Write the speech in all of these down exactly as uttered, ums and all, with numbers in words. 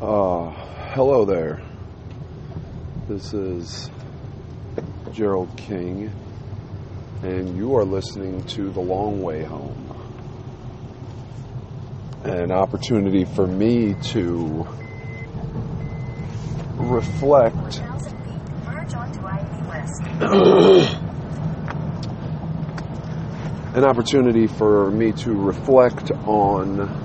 Uh, hello there. This is Gerald King, and you are listening to The Long Way Home. An opportunity for me to reflect an opportunity for me to reflect on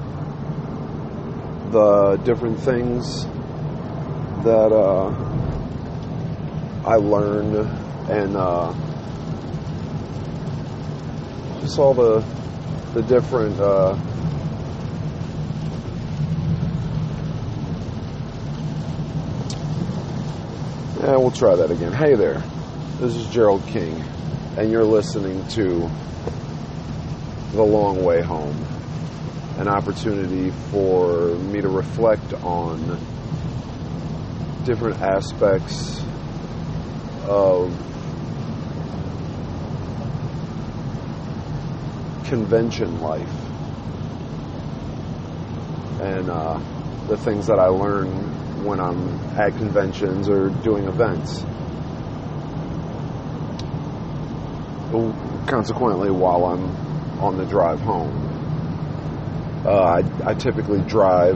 the different things that uh, I learned, and uh, just all the the different uh, yeah, we'll try that again. Hey there, this is Gerald King, and you're listening to The Long Way Home. An opportunity for me to reflect on different aspects of convention life and uh, the things that I learn when I'm at conventions or doing events. Consequently, while I'm on the drive home. Uh, I, I typically drive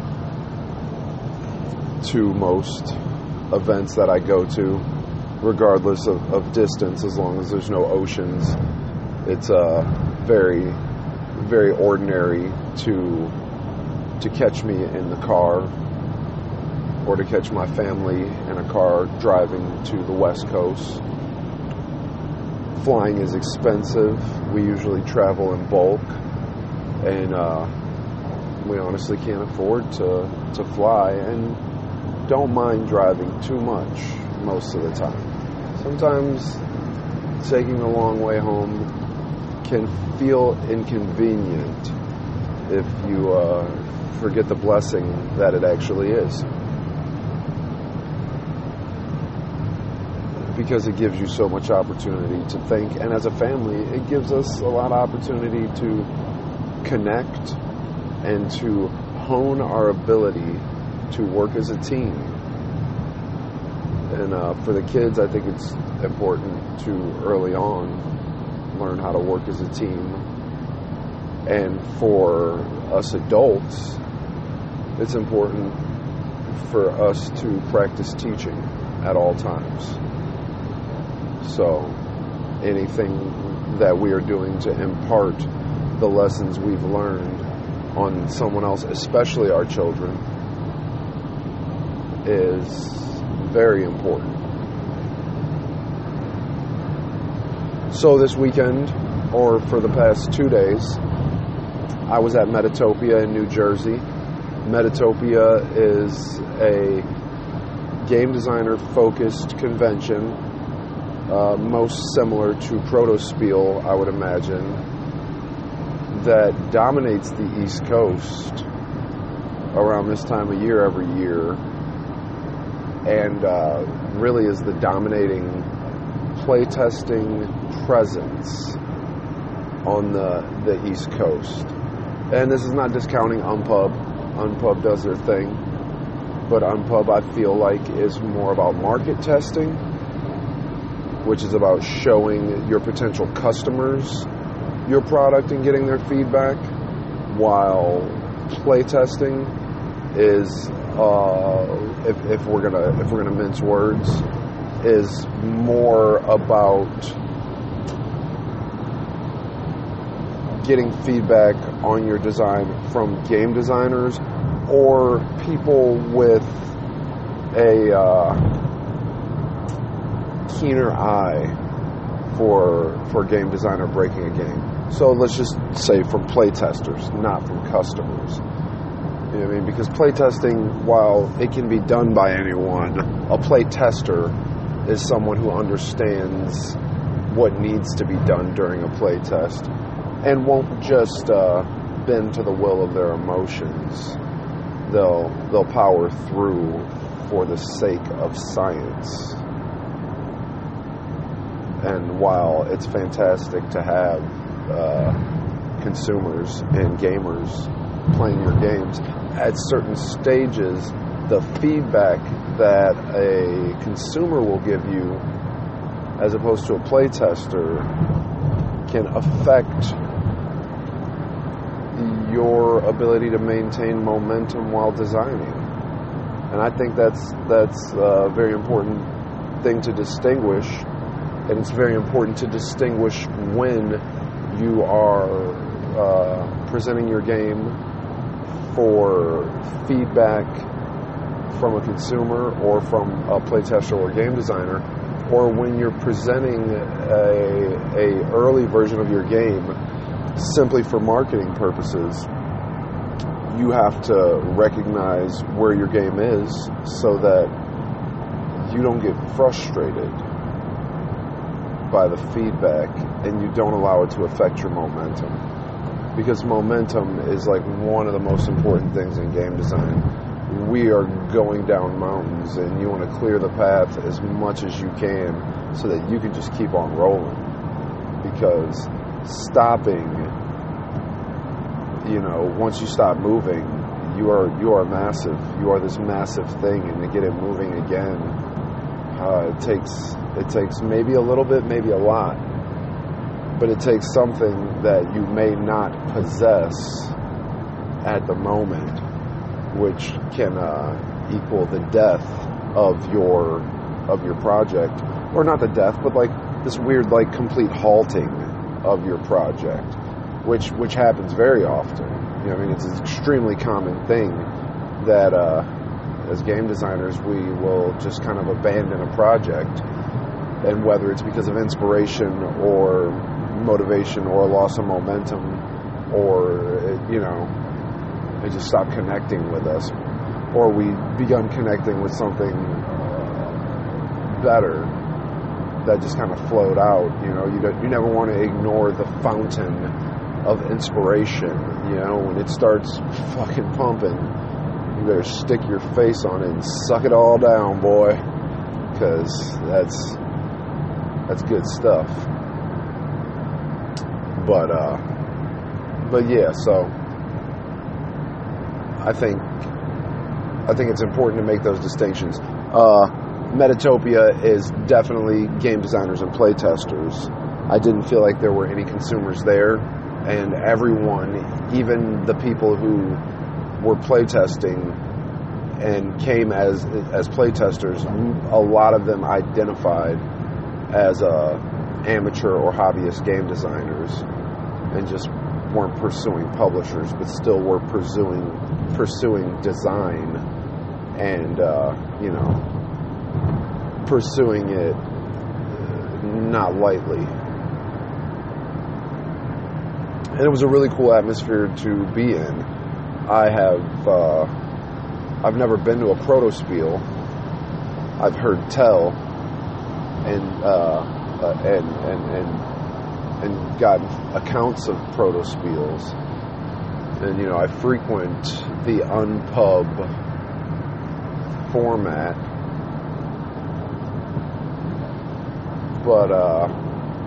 to most events that I go to, regardless of, of distance, as long as there's no oceans. It's uh, very, very ordinary to to catch me in the car, or to catch my family in a car driving to the West Coast. Flying is expensive. We usually travel in bulk. And uh, we honestly can't afford to, to fly, and don't mind driving too much most of the time. Sometimes taking the long way home can feel inconvenient if you uh, forget the blessing that it actually is. Because it gives you so much opportunity to think, and as a family, it gives us a lot of opportunity to connect and to hone our ability to work as a team. And uh, for the kids, I think it's important to early on learn how to work as a team. And for us adults, it's important for us to practice teaching at all times. So anything that we are doing to impart the lessons we've learned on someone else, especially our children, is very important. So this weekend, or for the past two days, I was at Metatopia in New Jersey. Metatopia is a game designer focused convention, uh, most similar to Protospiel, I would imagine, that dominates the East Coast around this time of year every year, and uh, really is the dominating playtesting presence on the, the East Coast. And this is not discounting Unpub. Unpub does their thing, but Unpub, I feel like, is more about market testing, which is about showing your potential customers your product and getting their feedback, while playtesting is, uh, if, if we're gonna if we're gonna mince words, is more about getting feedback on your design from game designers or people with a uh, keener eye for for game designer breaking a game. So let's just say from playtesters, not from customers. You know what I mean? Because playtesting, while it can be done by anyone, a playtester is someone who understands what needs to be done during a playtest and won't just uh, bend to the will of their emotions. They'll they'll power through for the sake of science. And while it's fantastic to have uh, consumers and gamers playing your games, at certain stages the feedback that a consumer will give you as opposed to a playtester can affect your ability to maintain momentum while designing. And I think that's that's a very important thing to distinguish, and it's very important to distinguish when you are uh, presenting your game for feedback from a consumer or from a playtester or game designer, or when you're presenting a, a early version of your game simply for marketing purposes. You have to recognize where your game is so that you don't get frustrated by the feedback and you don't allow it to affect your momentum. Because momentum is like one of the most important things in game design. We are going down mountains and you want to clear the path as much as you can so that you can just keep on rolling. Because stopping, you know, once you stop moving, you are you are massive. You are this massive thing, and to get it moving again, uh, it takes it takes maybe a little bit, maybe a lot, but it takes something that you may not possess at the moment, which can uh, equal the death of your of your project, or not the death, but like this weird like complete halting of your project. Which which happens very often. You know, I mean, it's an extremely common thing that uh, as game designers we will just kind of abandon a project, and whether it's because of inspiration or motivation or loss of momentum, or you know, they just stop connecting with us, or we begun connecting with something better that just kind of flowed out. You know, you don't, you never want to ignore the fountain of inspiration. You know, when it starts fucking pumping, you better stick your face on it and suck it all down, boy, because that's that's good stuff. But uh but yeah, so I think I think it's important to make those distinctions. uh Metatopia is definitely game designers and playtesters. I didn't feel like there were any consumers there. And everyone, even the people who were playtesting and came as as playtesters, a lot of them identified as uh, amateur or hobbyist game designers, and just weren't pursuing publishers, but still were pursuing pursuing design, and uh, you know, pursuing it not lightly. And it was a really cool atmosphere to be in. I have, uh, I've never been to a proto-spiel. I've heard tell, and uh, uh, and and and and gotten accounts of proto-spiels. And you know, I frequent the Unpub format, but. Uh,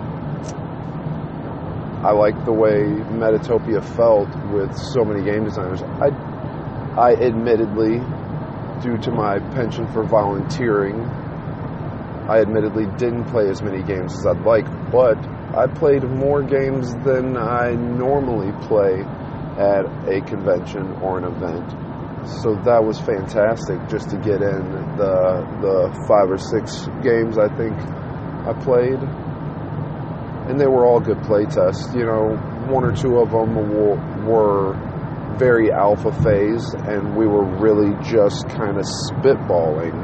I like the way Metatopia felt with so many game designers. I, I admittedly, due to my penchant for volunteering, I admittedly didn't play as many games as I'd like, but I played more games than I normally play at a convention or an event. So that was fantastic, just to get in the the five or six games I think I played. And they were all good play tests. You know, one or two of them were, were very alpha phase, and we were really just kind of spitballing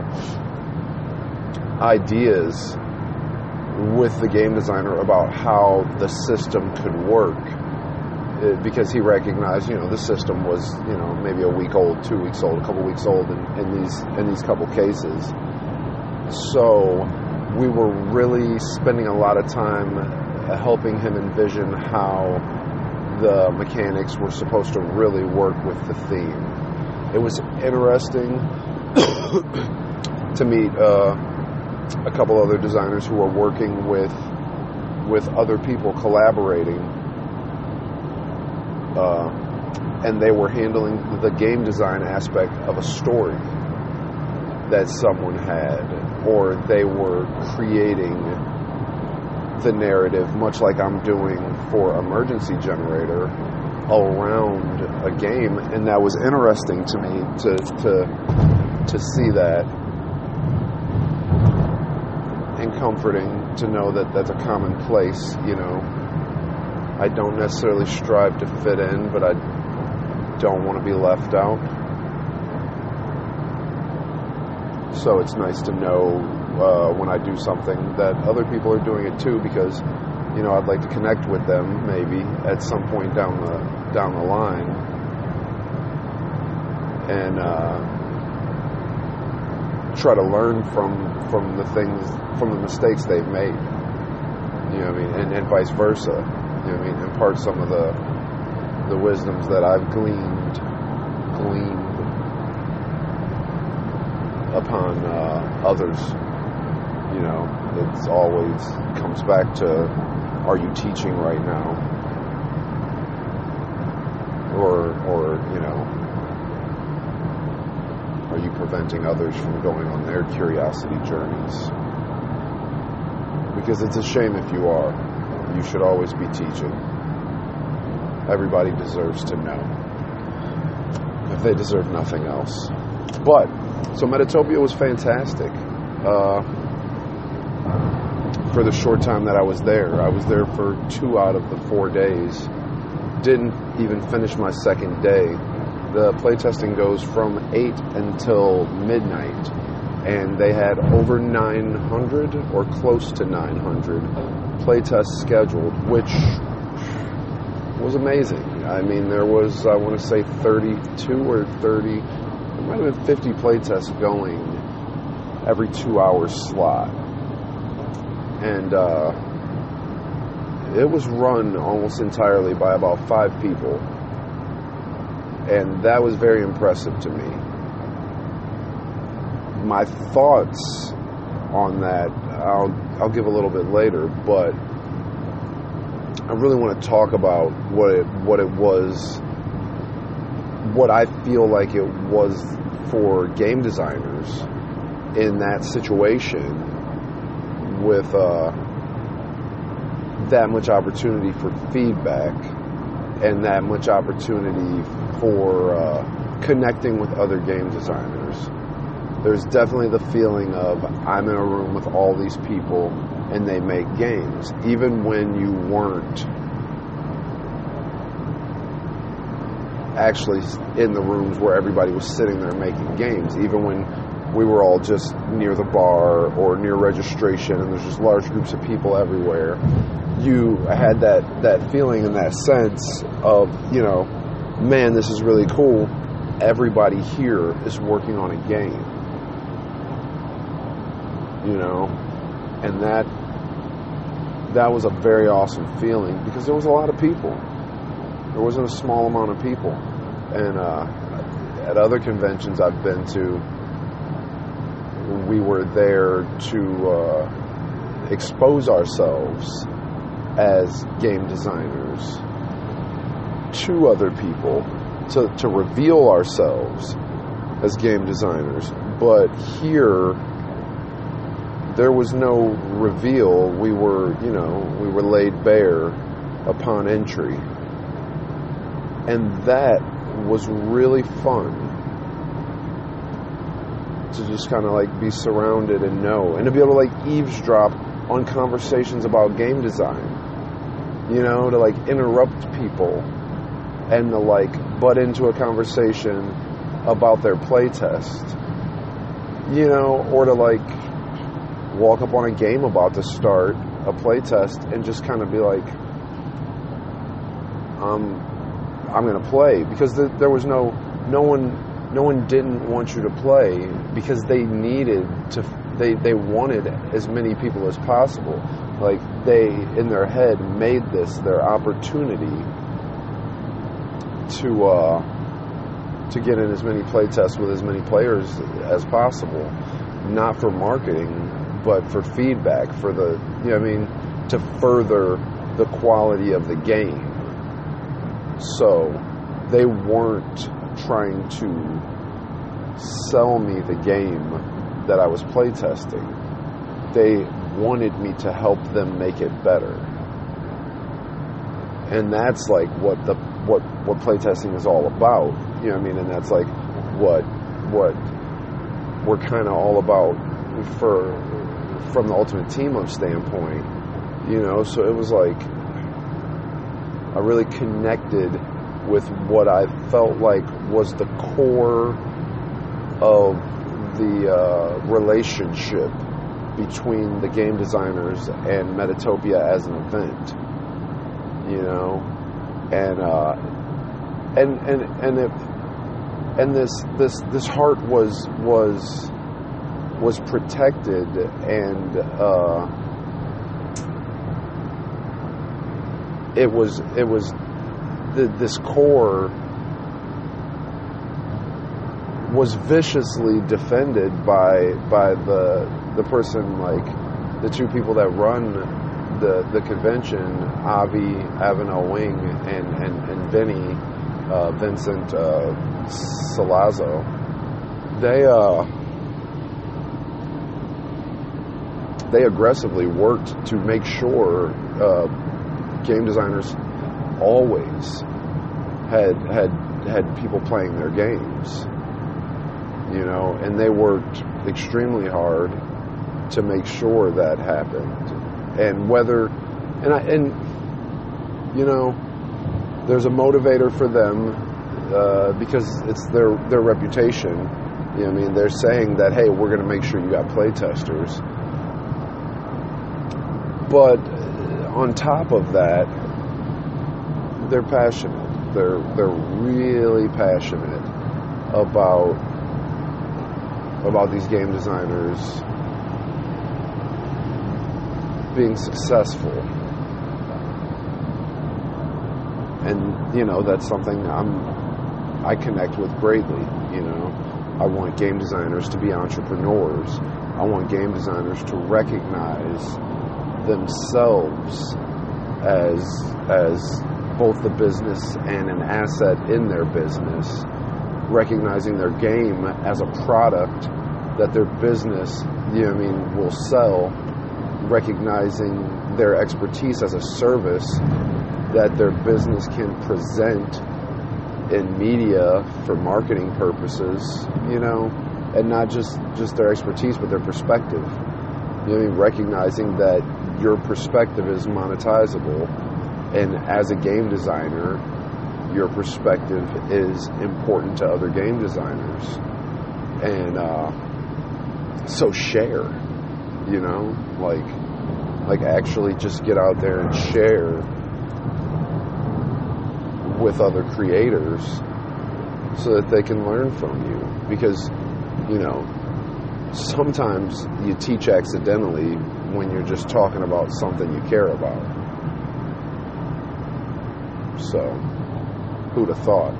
ideas with the game designer about how the system could work. It, because he recognized, you know, the system was, you know, maybe a week old, two weeks old, a couple weeks old in, in these in these couple cases. So we were really spending a lot of time helping him envision how the mechanics were supposed to really work with the theme. It was interesting to meet uh, a couple other designers who are working with with other people collaborating, uh, and they were handling the game design aspect of a story. that someone had, or they were creating the narrative, much like I'm doing for Emergency Generator, around a game. And that was interesting to me to to to see that, and comforting to know that that's a commonplace. You know, I don't necessarily strive to fit in, but I don't want to be left out. So it's nice to know uh, when I do something that other people are doing it too, because, you know, I'd like to connect with them maybe at some point down the down the line, and uh, try to learn from from the things, from the mistakes they've made. You know what I mean? And, and vice versa. You know what I mean? Impart some of the the wisdoms that I've gleaned gleaned upon uh, others. You know, it's always comes back to, are you teaching right now? Or, or you know, are you preventing others from going on their curiosity journeys? Because it's a shame if you are. You should always be teaching. Everybody deserves to know, if they deserve nothing else. But, so Metatopia was fantastic. Uh, for the short time that I was there. I was there for two out of the four days. Didn't even finish my second day. The playtesting goes from eight until midnight, and they had over nine hundred or close to nine hundred playtests scheduled, which was amazing. I mean, there was, I want to say, thirty-two or thirty, there might have been fifty playtests going every two hour slot. And uh, it was run almost entirely by about five people. And that was very impressive to me. My thoughts on that, I'll, I'll give a little bit later, but I really want to talk about what it, what it was, what I feel like it was for game designers in that situation, with uh, that much opportunity for feedback and that much opportunity for uh, connecting with other game designers. There's definitely the feeling of, I'm in a room with all these people and they make games, even when you weren't actually in the rooms where everybody was sitting there making games, even when we were all just near the bar or near registration and there's just large groups of people everywhere. You had that, that feeling and that sense of, you know, man, this is really cool. Everybody here is working on a game. You know? And that that was a very awesome feeling, because there was a lot of people. There wasn't a small amount of people. And uh, at other conventions I've been to, we were there to uh, expose ourselves as game designers to other people, to, to reveal ourselves as game designers. But here, there was no reveal. We were, you know, we were laid bare upon entry. And that was really fun. To just kind of like be surrounded and know, and to be able to like eavesdrop on conversations about game design, you know, to like interrupt people and to like butt into a conversation about their playtest, you know, or to like walk up on a game about to start a playtest and just kind of be like, um, I'm going to play, because th- there was no, no one, no one didn't want you to play, because they needed to, they, they wanted as many people as possible. Like, they, in their head, made this their opportunity to, uh, to get in as many playtests with as many players as possible. Not for marketing, but for feedback, for the, you know what I mean, to further the quality of the game. So, they weren't trying to sell me the game that I was playtesting, they wanted me to help them make it better. And that's like what the what what playtesting is all about. You know what I mean? And that's like what what we're kind of all about for from the Ultimate Team Up standpoint. You know, so it was like I really connected with what I felt like was the core of the uh, relationship between the game designers and Metatopia as an event, you know, and uh, and and and it, and this this this heart was was was protected, and uh, it was it was the, this core was viciously defended by by the the person, like the two people that run the the convention, Avi Avenel Wing and and, and Vinny uh, Vincent uh, Salazzo. They uh, they aggressively worked to make sure uh, game designers always had had had people playing their games. You know, and they worked extremely hard to make sure that happened. And whether, and I, and you know, there's a motivator for them uh, because it's their their reputation. You know what I mean? They're saying that, hey, we're going to make sure you got play testers. But on top of that, they're passionate. They're they're really passionate about. about these game designers being successful. And, you know, that's something I'm, I connect with greatly, you know. I want game designers to be entrepreneurs. I want game designers to recognize themselves as, as both the business and an asset in their business, recognizing their game as a product that their business, you know what I mean, will sell, recognizing their expertise as a service that their business can present in media for marketing purposes, you know, and not just, just their expertise, but their perspective. You know what I mean? Recognizing that your perspective is monetizable, and as a game designer, your perspective is important to other game designers. And uh, so share, you know, like like actually just get out there and share with other creators so that they can learn from you. Because, you know, sometimes you teach accidentally when you're just talking about something you care about. So who'd have thought?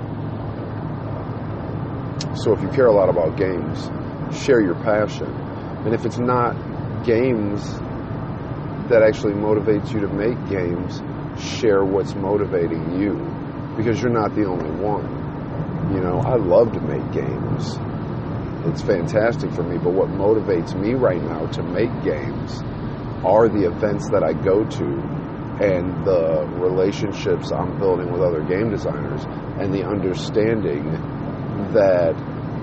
So if you care a lot about games, share your passion. And if it's not games that actually motivates you to make games, share what's motivating you, because you're not the only one. You know, I love to make games. It's fantastic for me, but what motivates me right now to make games are the events that I go to and the relationships I'm building with other game designers, and the understanding that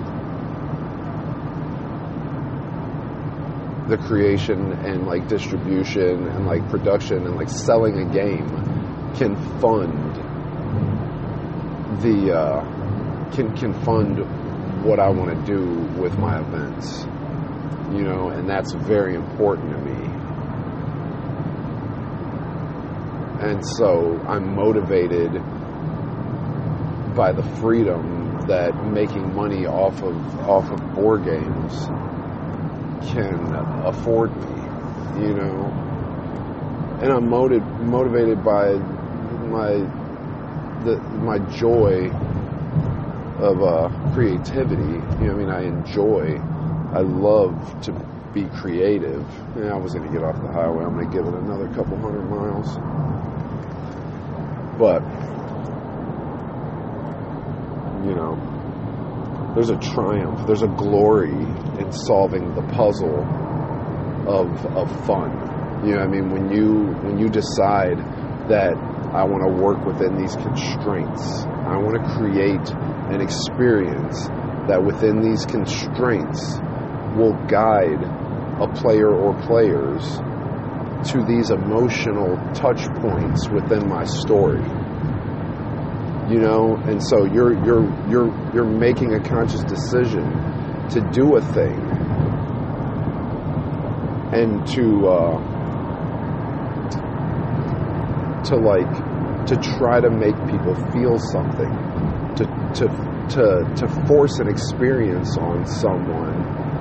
the creation and like distribution and like production and like selling a game can fund the uh, can can fund what I want to do with my events, you know, and that's very important to me. And so I'm motivated by the freedom that making money off of off of board games can afford me, you know. And I'm motiv- motivated by my the my joy of uh, creativity. You know what I mean? I enjoy, I love to be creative. Yeah, I was going to get off the highway. I'm going to give it another couple hundred miles. But, you know, there's a triumph, there's a glory in solving the puzzle of of fun. You know what I mean? When you when you decide that I want to work within these constraints, I want to create an experience that within these constraints will guide a player or players to these emotional touch points within my story. You know, and so you're you're you're you're making a conscious decision to do a thing and to uh, to like to try to make people feel something, to to to to force an experience on someone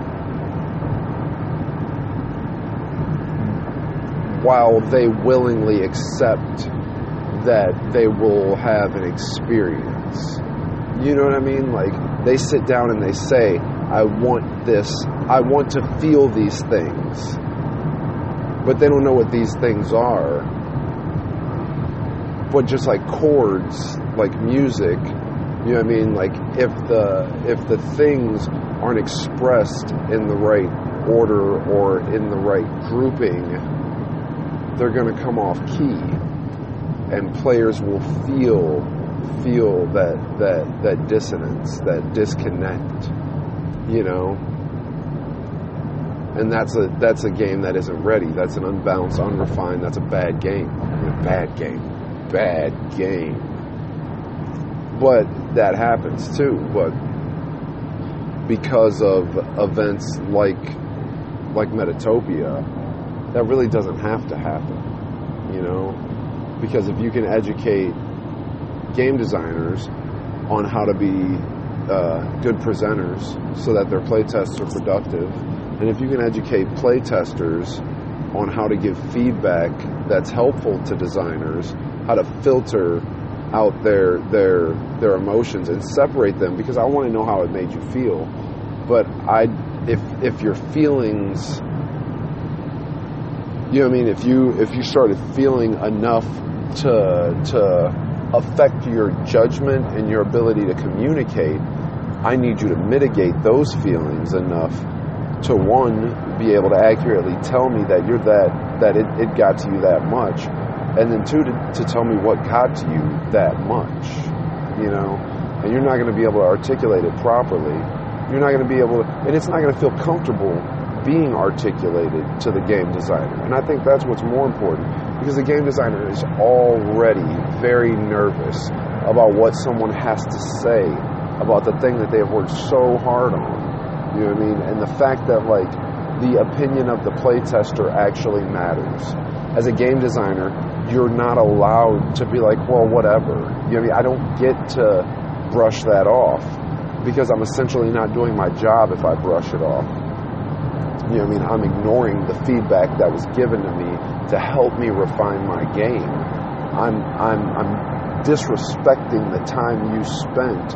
while they willingly accept that they will have an experience. You know what I mean? Like, they sit down and they say, I want this, I want to feel these things. But they don't know what these things are. But just like chords, like music, you know what I mean? Like, if the if the things aren't expressed in the right order or in the right grouping, they're going to come off key. And players will feel feel that that that dissonance, that disconnect, you know. And that's a that's a game that isn't ready. That's an unbalanced, unrefined. That's a bad game. A bad game. Bad game. But that happens too. But because of events like like Metatopia, that really doesn't have to happen, you know. Because if you can educate game designers on how to be uh, good presenters so that their playtests are productive, and if you can educate playtesters on how to give feedback that's helpful to designers, how to filter out their their their emotions and separate them, because I want to know how it made you feel. But I, if if your feelings, you know what I mean, if you if you started feeling enough to to affect your judgment and your ability to communicate, I need you to mitigate those feelings enough to, one, be able to accurately tell me that you're that that it, it got to you that much, and then two, to, to tell me what got to you that much, you know. And you're not going to be able to articulate it properly. You're not going to be able to, and it's not going to feel comfortable being articulated to the game designer. And I think that's what's more important, because the game designer is already very nervous about what someone has to say about the thing that they have worked so hard on. You know what I mean? And the fact that, like, the opinion of the playtester actually matters. As a game designer, you're not allowed to be like, well, whatever. You know what I mean? I don't get to brush that off, because I'm essentially not doing my job if I brush it off. You know what I mean? I'm ignoring the feedback that was given to me to help me refine my game. I'm I'm I'm disrespecting the time you spent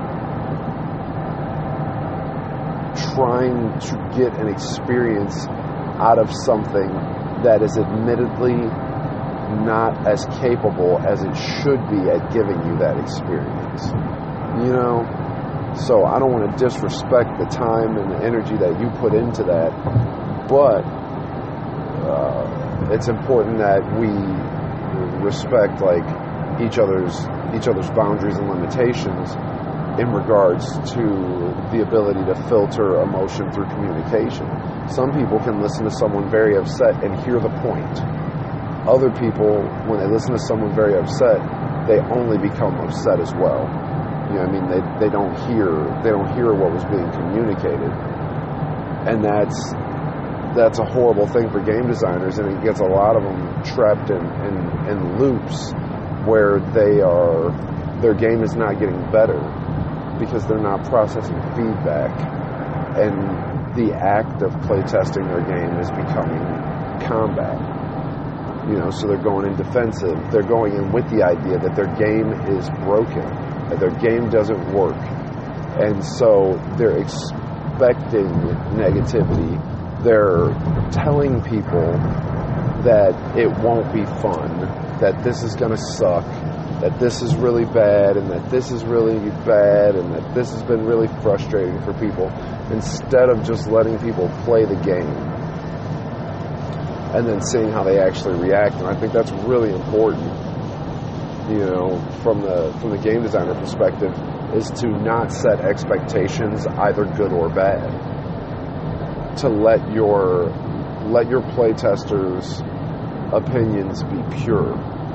trying to get an experience out of something that is admittedly not as capable as it should be at giving you that experience. You know? So I don't want to disrespect the time and the energy that you put into that, but uh, it's important that we respect, like, each other's each other's boundaries and limitations in regards to the ability to filter emotion through communication. Some people can listen to someone very upset and hear the point. Other people, when they listen to someone very upset, they only become upset as well. You know what I mean? They they don't hear they don't hear what was being communicated, and that's that's a horrible thing for game designers, and it gets a lot of them trapped in, in, in loops where they are their game is not getting better because they're not processing feedback, and the act of playtesting their game is becoming combat. You know, so they're going in defensive. They're going in with the idea that their game is broken, that their game doesn't work. And so they're expecting negativity. They're telling people that it won't be fun, that this is going to suck, that this is really bad and that this is really bad and that this has been really frustrating for people, instead of just letting people play the game and then seeing how they actually react. And I think that's really important, you know, from the from the game designer perspective, is to not set expectations, either good or bad. To let your let your playtesters' opinions be pure.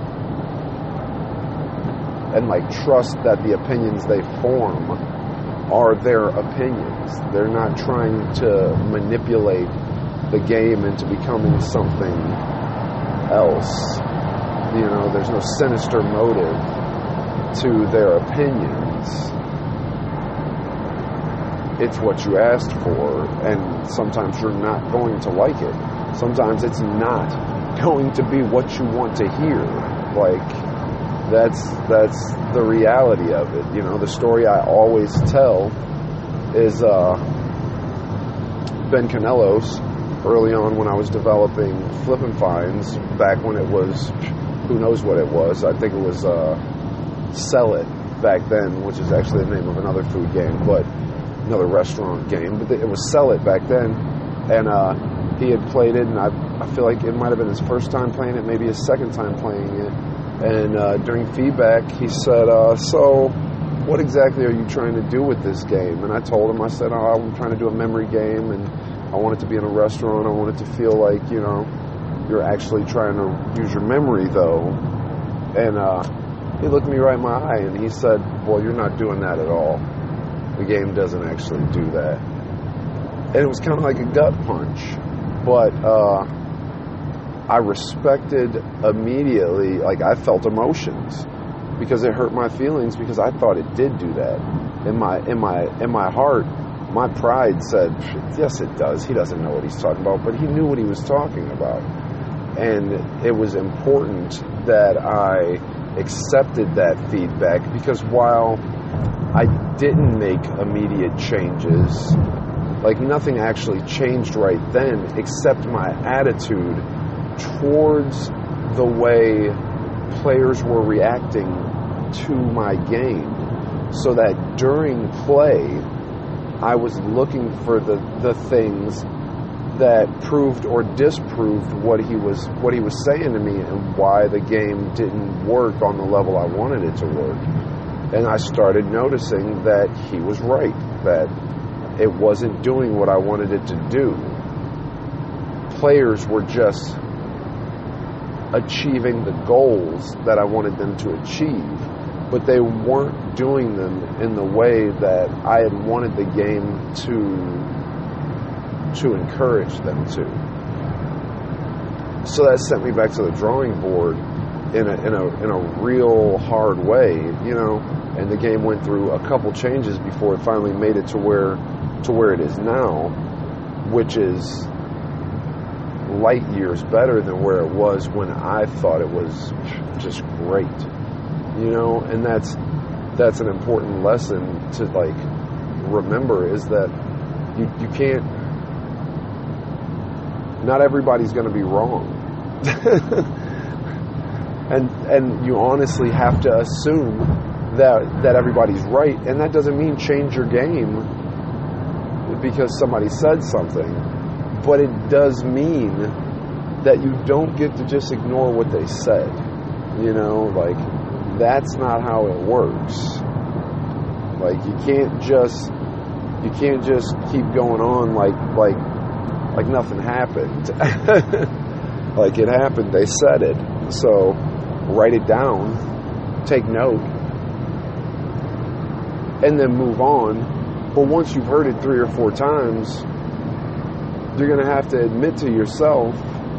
And like trust that the opinions they form are their opinions. They're not trying to manipulate the game into becoming something else. You know, there's no sinister motive to their opinions. It's what you asked for, and sometimes you're not going to like it. Sometimes it's not going to be what you want to hear. Like, that's that's the reality of it. You know, the story I always tell is uh, Ben Canelos, early on when I was developing Flippin' Finds, back when it was, who knows what it was, I think it was uh, Sell It back then, which is actually the name of another food game, but another restaurant game, but it was Sell It back then, and uh, he had played it, and I, I feel like it might have been his first time playing it, maybe his second time playing it, and uh, during feedback, he said, uh, so what exactly are you trying to do with this game? And I told him, I said, oh, I'm trying to do a memory game, and I want it to be in a restaurant, I want it to feel like, you know, you're actually trying to use your memory, though. And uh, he looked me right in my eye, and he said, well, you're not doing that at all. The game doesn't actually do that. And it was kind of like a gut punch. But uh, I respected immediately, like I felt emotions. Because it hurt my feelings, because I thought it did do that. In my, in my, in my heart, my pride said, yes, it does. He doesn't know what he's talking about. But he knew what he was talking about. And it was important that I accepted that feedback, because while I didn't make immediate changes, like nothing actually changed right then except my attitude towards the way players were reacting to my game, so that during play I was looking for the, the things that proved or disproved what he was what he was saying to me, and why the game didn't work on the level I wanted it to work. And I started noticing that he was right, that it wasn't doing what I wanted it to do. Players were just achieving the goals that I wanted them to achieve, but they weren't doing them in the way that I had wanted the game to to encourage them to. So that sent me back to the drawing board in a in a in a real hard way, you know. And the game went through a couple changes before it finally made it to where to where it is now, which is light years better than where it was when I thought it was just great, you know. And that's that's an important lesson to like remember, is that you you can't. Not everybody's going to be wrong. and and you honestly have to assume that that everybody's right, and that doesn't mean change your game because somebody said something, but it does mean that you don't get to just ignore what they said. You know, like, that's not how it works. Like, you can't just you can't just keep going on like like like nothing happened. Like, it happened, they said it. So write it down, take note, and then move on. But once you've heard it three or four times, you're going to have to admit to yourself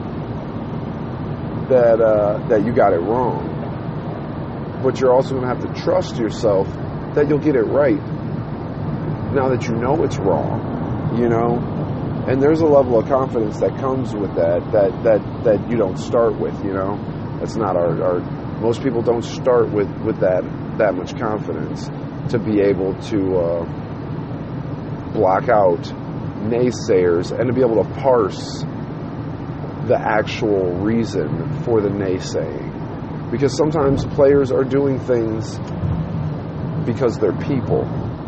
that uh, that you got it wrong. But you're also going to have to trust yourself that you'll get it right now that you know it's wrong, you know? And there's a level of confidence that comes with that, that, that, that you don't start with, you know? That's not our, our most people don't start with, with that, that much confidence to be able to uh, block out naysayers and to be able to parse the actual reason for the naysaying. Because sometimes players are doing things because they're people.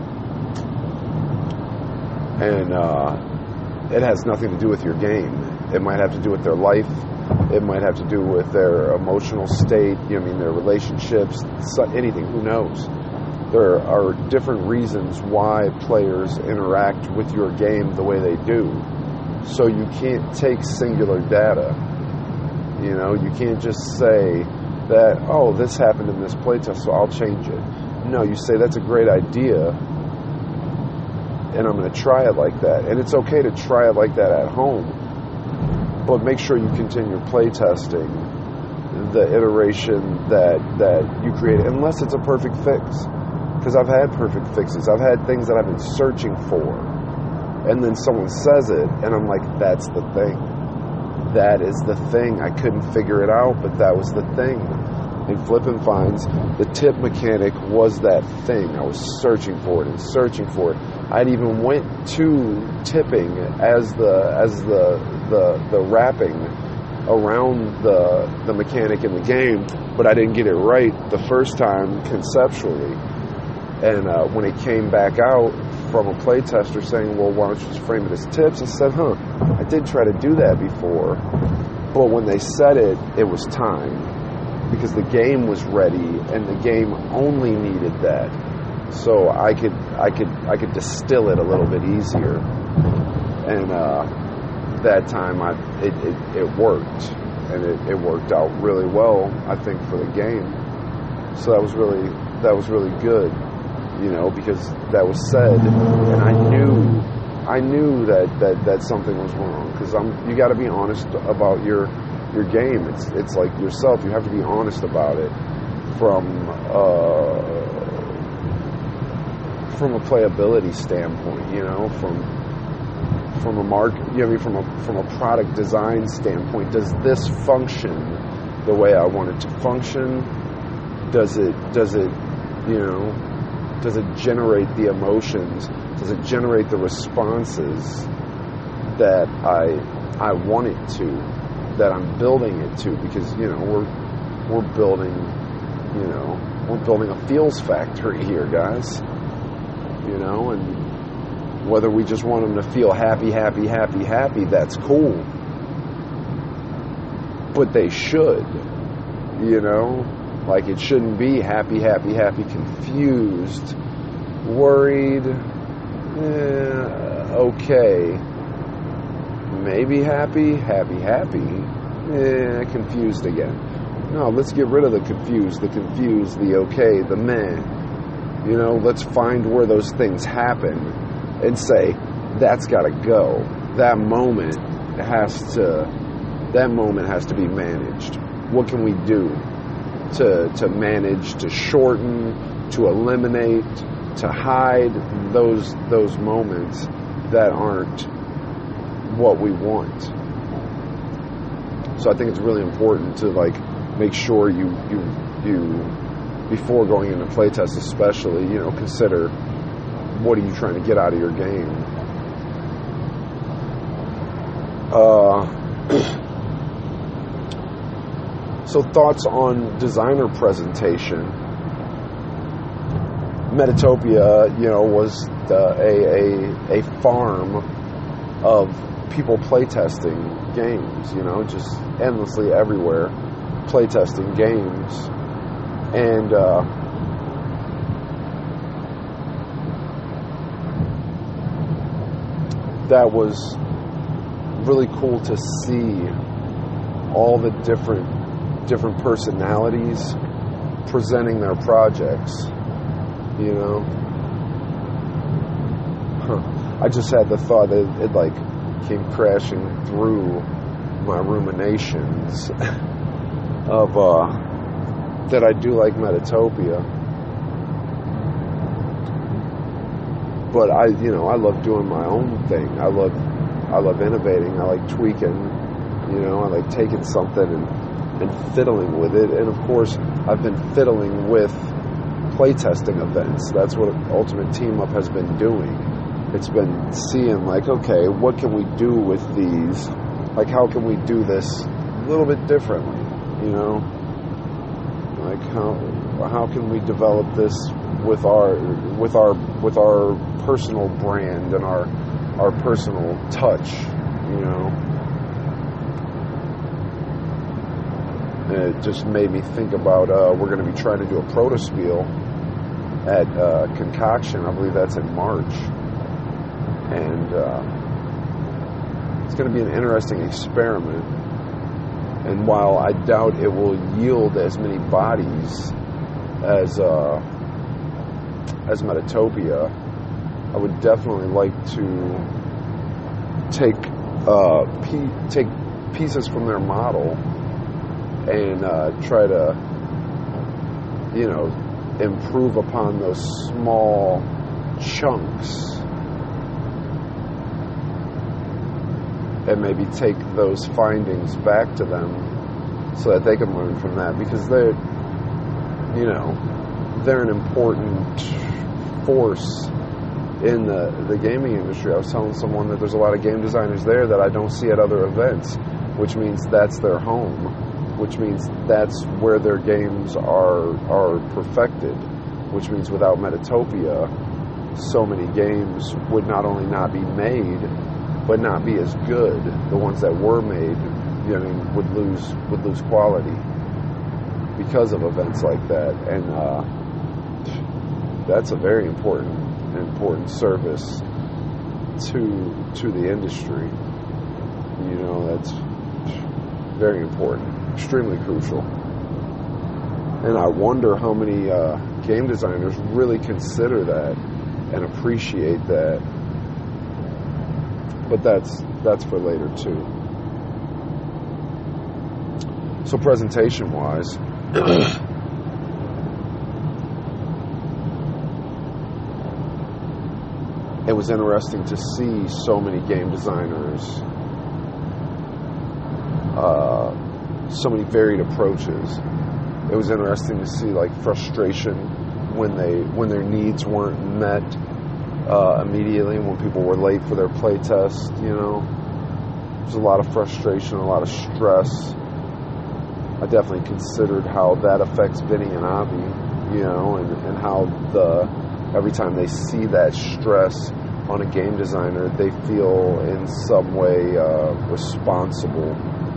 And uh, it has nothing to do with your game. It might have to do with their life. It might have to do with their emotional state, you know, I mean, their relationships, anything, who knows. There are different reasons why players interact with your game the way they do. So you can't take singular data. You know, you can't just say that, oh, this happened in this playtest, so I'll change it. No, you say that's a great idea, and I'm going to try it like that. And it's okay to try it like that at home, but make sure you continue playtesting the iteration that that you create, unless it's a perfect fix. Because I've had perfect fixes. I've had things that I've been searching for, and then someone says it, and I'm like, that's the thing. That is the thing. I couldn't figure it out, but that was the thing. And Flippin' finds the tip mechanic was that thing. I was searching for it and searching for it. I'd even went to tipping as the as the the, the wrapping around the the mechanic in the game, but I didn't get it right the first time conceptually. And uh, when it came back out from a playtester saying, well, why don't you just frame it as tips? I said, huh, I did try to do that before, but when they said it, it was time. Because the game was ready, and the game only needed that, so I could I could I could distill it a little bit easier. And uh, that time, I it, it, it worked, and it, it worked out really well, I think, for the game. So that was really that was really good, you know, because that was said, and I knew I knew that that, that something was wrong. Because I'm you got to be honest about your. Your game. It's it's like yourself. You have to be honest about it from uh, from a playability standpoint. You know, from from a mark. You know, I mean, from a from a product design standpoint. Does this function the way I want it to function? Does it does it you know does it generate the emotions? Does it generate the responses that I I want it to? That I'm building it to, because you know we're we're building you know we're building a feels factory here, guys. You know, and whether we just want them to feel happy, happy, happy, happy, that's cool. But they should, you know, like it shouldn't be happy, happy, happy, confused, worried. Eh, okay. Maybe happy, happy, happy, eh, confused again. No, let's get rid of the confused, the confused, the okay, the meh. You know, let's find where those things happen and say, that's got to go. That moment has to, that moment has to be managed. What can we do to, to manage, to shorten, to eliminate, to hide those, those moments that aren't what we want. So I think it's really important to like make sure you you you before going into playtest especially, you know, consider what are you trying to get out of your game. Uh, so thoughts on designer presentation. Metatopia, you know, was the, a, a a farm of people playtesting games, you know, just endlessly everywhere playtesting games. And uh, that was really cool to see all the different different personalities presenting their projects, you know. Huh. I just had the thought that it, it like came crashing through my ruminations of uh, that I do like Metatopia, but I, you know, I love doing my own thing. I love, I love innovating. I like tweaking. You know, I like taking something and, and fiddling with it. And of course, I've been fiddling with playtesting events. That's what Ultimate Team Up has been doing. It's been seeing like, okay, what can we do with these? Like, how can we do this a little bit differently, you know? Like how how can we develop this with our with our with our personal brand and our our personal touch, you know? And it just made me think about uh, we're going to be trying to do a protospiel at uh, Concoction. I believe that's in March, and uh, it's going to be an interesting experiment. And while I doubt it will yield as many bodies as uh, as Metatopia, I would definitely like to take uh, p- take pieces from their model and uh, try to, you know, improve upon those small chunks and maybe take those findings back to them so that they can learn from that, because they're, you know, they're an important force in the, the gaming industry. I was telling someone that there's a lot of game designers there that I don't see at other events, which means that's their home, which means that's where their games are are perfected, which means without Metatopia, so many games would not only not be made, but not be as good. The ones that were made, you know, would lose would lose quality because of events like that. And uh, that's a very important important service to to the industry. You know, that's very important, extremely crucial. And I wonder how many uh, game designers really consider that and appreciate that. But that's that's for later too. So presentation wise, it was interesting to see so many game designers, uh, so many varied approaches. It was interesting to see like frustration when they when their needs weren't met uh, immediately, when people were late for their play test. You know, there's a lot of frustration, a lot of stress. I definitely considered how that affects Vinny and Avi, you know, and, and how the every time they see that stress on a game designer, they feel in some way uh, responsible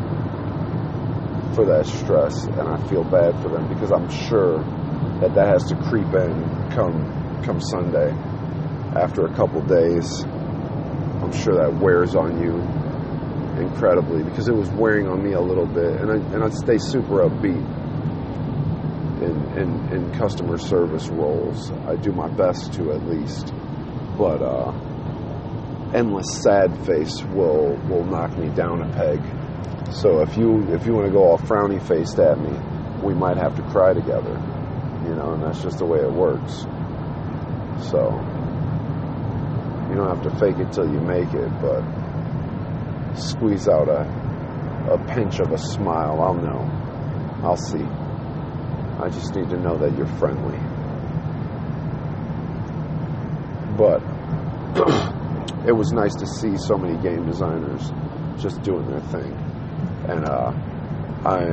for that stress, and I feel bad for them because I'm sure that that has to creep in come come Sunday. After a couple days, I'm sure that wears on you incredibly, because it was wearing on me a little bit, and I and I stay super upbeat in, in in customer service roles. I do my best to, at least, but uh, endless sad face will will knock me down a peg. So if you if you want to go all frowny faced at me, we might have to cry together, you know, and that's just the way it works. So you don't have to fake it till you make it, but squeeze out a a pinch of a smile. I'll know. I'll see. I just need to know that you're friendly. But it was nice to see so many game designers just doing their thing. And uh, I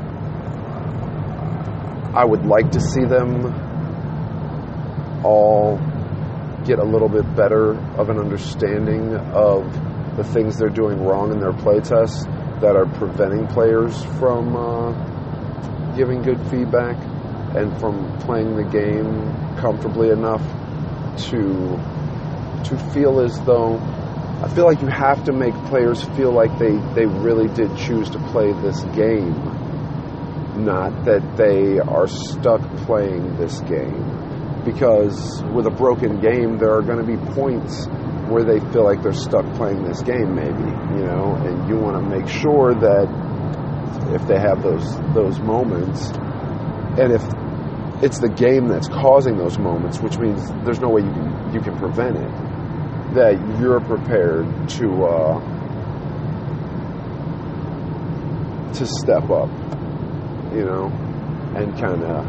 I would like to see them all get a little bit better of an understanding of the things they're doing wrong in their playtests that are preventing players from uh, giving good feedback and from playing the game comfortably enough to to feel as though, I feel like you have to make players feel like they, they really did choose to play this game, not that they are stuck playing this game. Because with a broken game, there are going to be points where they feel like they're stuck playing this game, maybe, you know, and you want to make sure that if they have those those moments, and if it's the game that's causing those moments, which means there's no way you can you can prevent it, that you're prepared to uh, to step up, you know, and kind of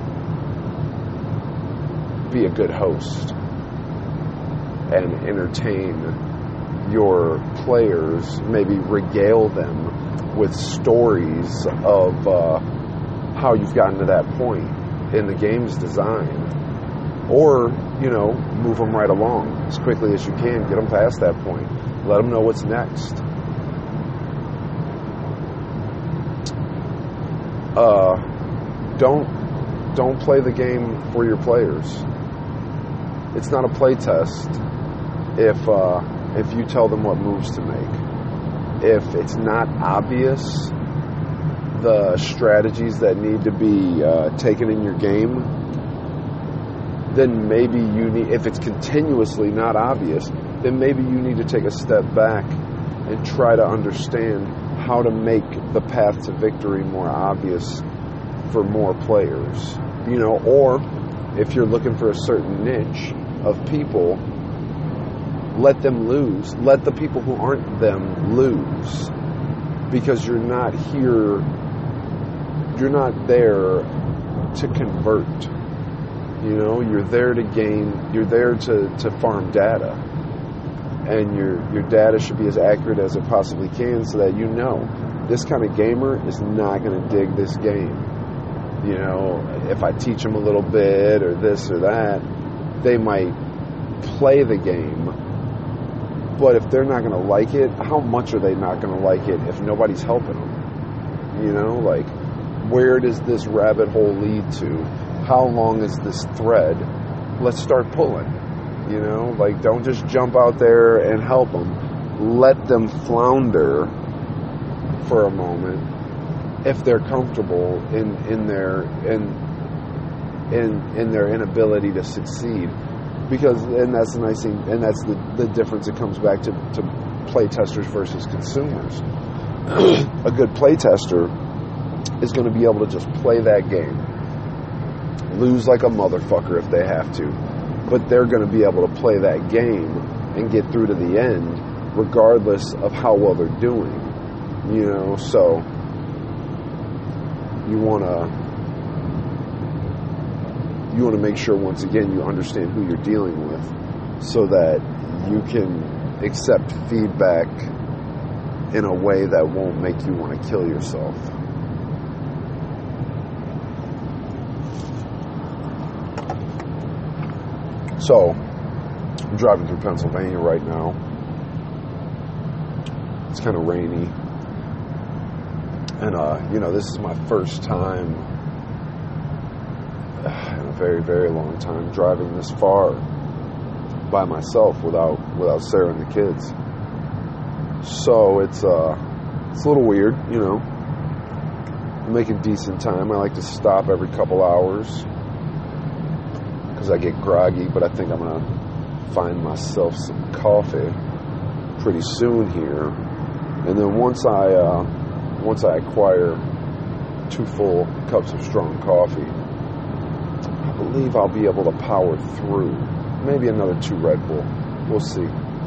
be a good host and entertain your players, maybe regale them with stories of uh, how you've gotten to that point. in the game's design. Or, you know, move them right along as quickly as you can. Get them past that point. Let them know what's next. Uh, don't don't play the game for your players. It's not a play test if uh, if you tell them what moves to make. If it's not obvious the strategies that need to be uh, taken in your game, then maybe you need, if it's continuously not obvious, then maybe you need to take a step back and try to understand how to make the path to victory more obvious for more players. You know, or if you're looking for a certain niche of people, let them lose. Let the people who aren't them lose. Because you're not here, you're not there to convert. You know, you're there to gain, you're there to, to farm data. And your your data should be as accurate as it possibly can so that you know this kind of gamer is not going to dig this game. You know, if I teach them a little bit or this or that, they might play the game. But if they're not going to like it, how much are they not going to like it if nobody's helping them? You know, like, where does this rabbit hole lead to? How long is this thread? Let's start pulling. You know, like, don't just jump out there and help them. Let them flounder for a moment if they're comfortable in, in their in, in in their inability to succeed. Because, and that's the nice thing, and that's the, the difference that comes back to, to play testers versus consumers. A good play tester is going to be able to just play that game. Lose like a motherfucker if they have to. But they're going to be able to play that game and get through to the end regardless of how well they're doing. You know, so you want to you want to make sure, once again, you understand who you're dealing with so that you can accept feedback in a way that won't make you want to kill yourself. So, I'm driving through Pennsylvania right now. It's kind of rainy. And, uh, you know, this is my first time in a very, very long time driving this far by myself without without Sarah and the kids. So it's uh, it's a little weird, you know. I'm making decent time. I like to stop every couple hours because I get groggy, but I think I'm going to find myself some coffee pretty soon here. And then once I uh, once I acquire two full cups of strong coffee, I believe I'll be able to power through. Maybe another two Red Bull. We'll see.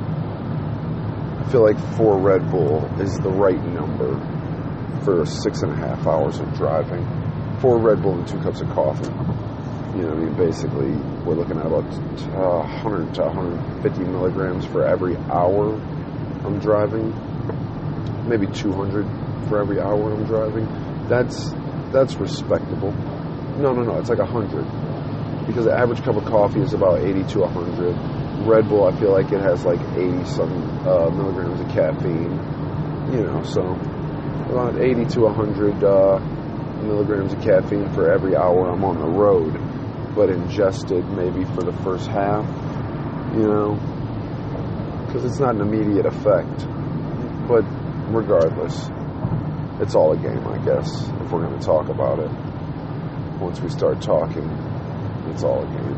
I feel like four Red Bull is the right number for six and a half hours of driving. Four Red Bull and two cups of coffee. You know, I mean, basically, we're looking at about uh, one hundred to one hundred fifty milligrams for every hour I'm driving. Maybe two hundred for every hour I'm driving. That's that's respectable. No, no, no. It's like one hundred. Because the average cup of coffee is about eighty to one hundred. Red Bull, I feel like it has like eighty some uh, milligrams of caffeine. You know, so about eighty to one hundred uh, milligrams of caffeine for every hour I'm on the road. But ingested maybe for the first half, you know, because it's not an immediate effect. But regardless, it's all a game, I guess, if we're going to talk about it. Once we start talking, it's all a game.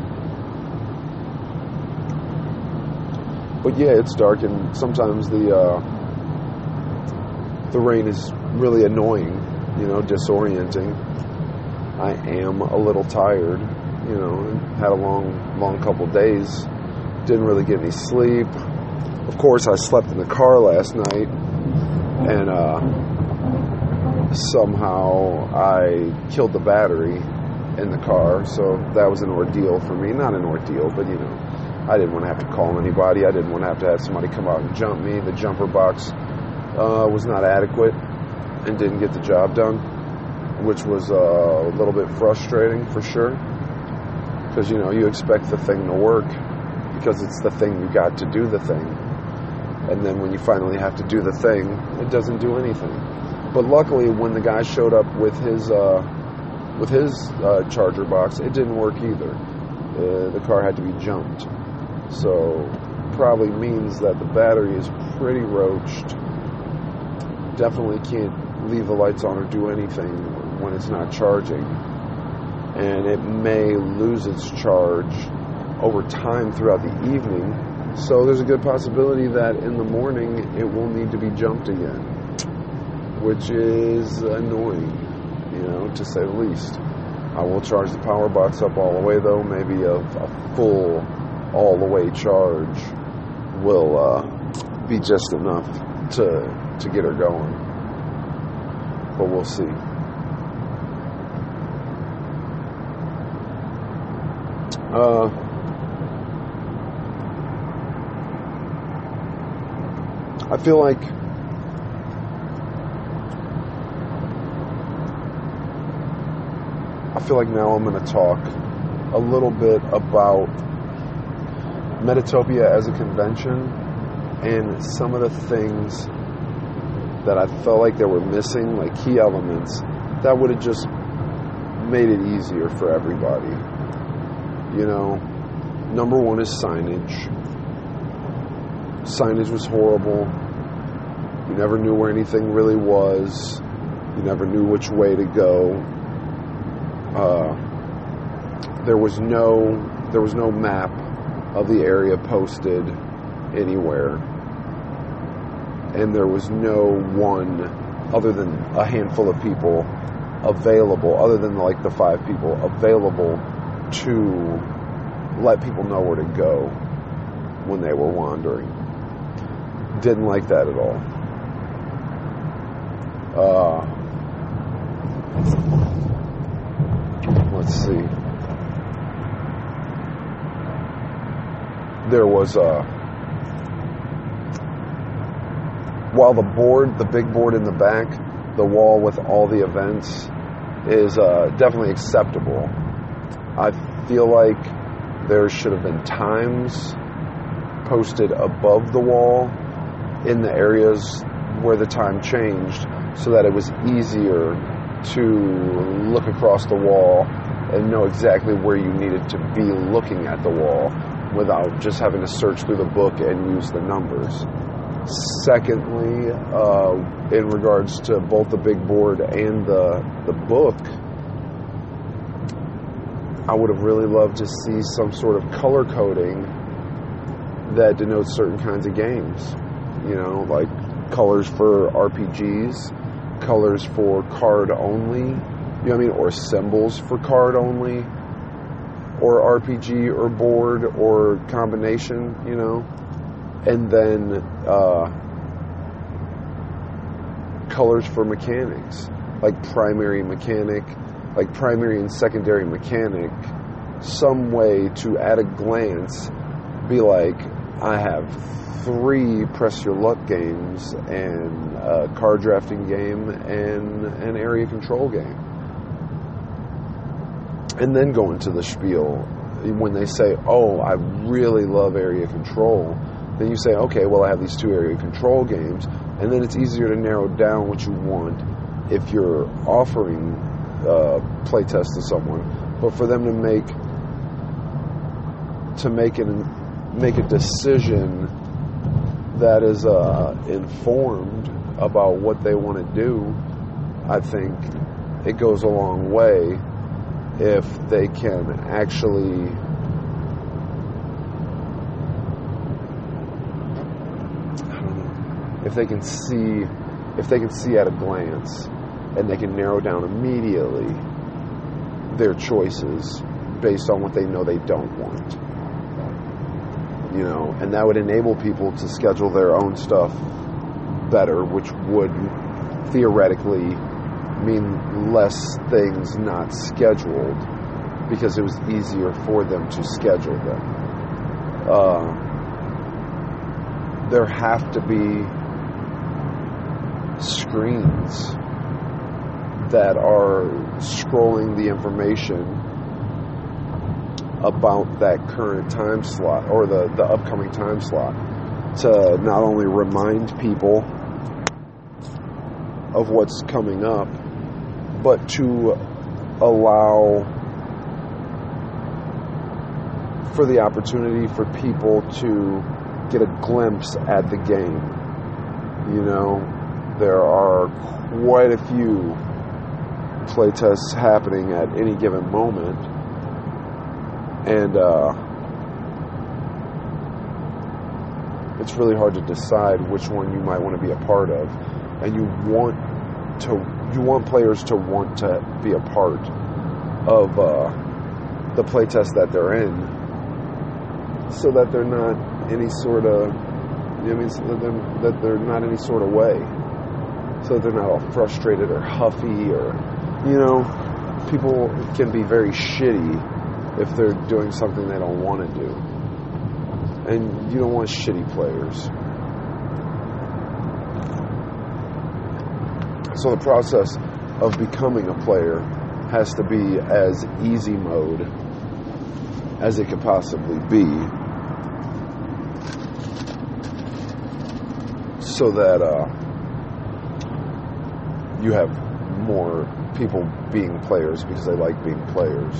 But yeah, it's dark, and sometimes the uh, the rain is really annoying, you know, disorienting. I am a little tired, you know, had a long, long couple days. Didn't really get any sleep. Of course, I slept in the car last night, and uh, somehow I killed the battery in the car, so that was an ordeal for me. Not an ordeal, but, you know, I didn't want to have to call anybody. I didn't want to have to have somebody come out and jump me. The jumper box uh, was not adequate and didn't get the job done. which was uh, a little bit frustrating for sure. Because, you know, you expect the thing to work because it's the thing you got to do the thing. And then when you finally have to do the thing, it doesn't do anything. But luckily, when the guy showed up with his uh, with his uh, charger box, it didn't work either. Uh, the car had to be jumped. So probably means that the battery is pretty roached. Definitely can't leave the lights on or do anything when it's not charging. And it may lose its charge over time throughout the evening. So there's a good possibility that in the morning it will need to be jumped again, which is annoying, you know, to say the least. I will charge the power box up all the way, though. Maybe a, a full all-the-way charge will uh, be just enough to to get her going. But we'll see. Uh, I feel like I feel like now I'm going to talk a little bit about Metatopia as a convention and some of the things that I felt like they were missing, like key elements, that would have just made it easier for everybody. You know, number one is signage. Signage was horrible. You never knew where anything really was. You never knew which way to go. Uh, there was no there was no map of the area posted anywhere, and there was no one other than a handful of people available, other than like the five people available to let people know where to go when they were wandering. Didn't like that at all. Uh, let's see. There was a... While the board, the big board in the back, the wall with all the events is uh, definitely acceptable. I feel like there should have been times posted above the wall in the areas where the time changed so that it was easier to look across the wall and know exactly where you needed to be looking at the wall without just having to search through the book and use the numbers. Secondly, uh, in regards to both the big board and the the book, I would have really loved to see some sort of color coding that denotes certain kinds of games. You know, like colors for R P Gs, colors for card only, you know what I mean, or symbols for card only, or R P G or board or combination, you know, and then uh, colors for mechanics, like primary mechanic, like primary and secondary mechanic, some way to at a glance be like, I have three press your luck games and a card drafting game and an area control game. And then go into the spiel. When they say, oh, I really love area control, then you say, okay, well, I have these two area control games, and then it's easier to narrow down what you want if you're offering uh, playtest to someone. But for them to make to make an make a decision that is uh, informed about what they want to do, I think it goes a long way if they can actually I don't know, if they can see if they can see at a glance and they can narrow down immediately their choices based on what they know they don't want. You know, and that would enable people to schedule their own stuff better, which would theoretically mean less things not scheduled because it was easier for them to schedule them. Uh, there have to be screens that are scrolling the information about that current time slot or the, the upcoming time slot to not only remind people of what's coming up, but to allow for the opportunity for people to get a glimpse at the game. You know, there are quite a few playtests happening at any given moment, and uh, it's really hard to decide which one you might want to be a part of, and you want to you want players to want to be a part of uh, the playtest that they're in, so that they're not any sort of, you know, I mean, so that, they're, that they're not any sort of way, so that they're not all frustrated or huffy, or, you know, people can be very shitty if they're doing something they don't want to do, and you don't want shitty players. So the process of becoming a player has to be as easy mode as it could possibly be, so that uh, you have more people being players because they like being players.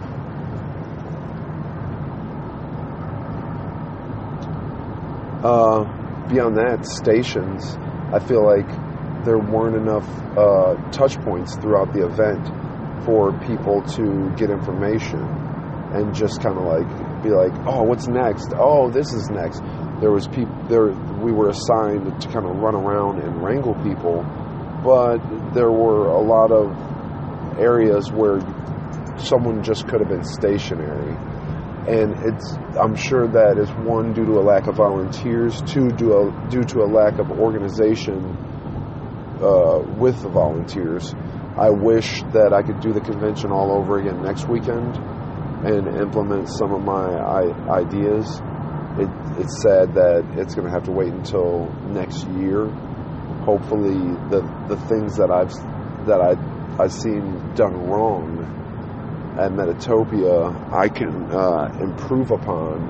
Uh, beyond that, stations, I feel like there weren't enough uh, touch points throughout the event for people to get information and just kind of like be like, oh, what's next? Oh, this is next. There was people there. We were assigned to kind of run around and wrangle people, but there were a lot of areas where someone just could have been stationary, and it's. I'm sure that is one, due to a lack of volunteers, two, due a, due to a lack of organization uh, with the volunteers. I wish that I could do the convention all over again next weekend and implement some of my I- ideas. It, it's sad that it's going to have to wait until next year. Hopefully, the the things that I've that I I've seen done wrong at Metatopia, I can uh, improve upon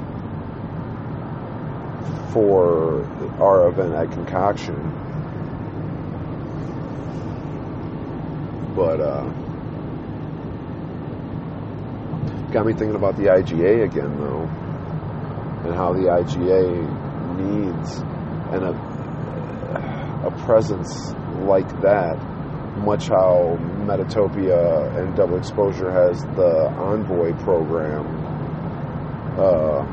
for our event at Concoction. But uh, got me thinking about the I G A again, though, and how the I G A needs an, a, a presence like that, much how Metatopia and Double Exposure has the Envoy program. Uh,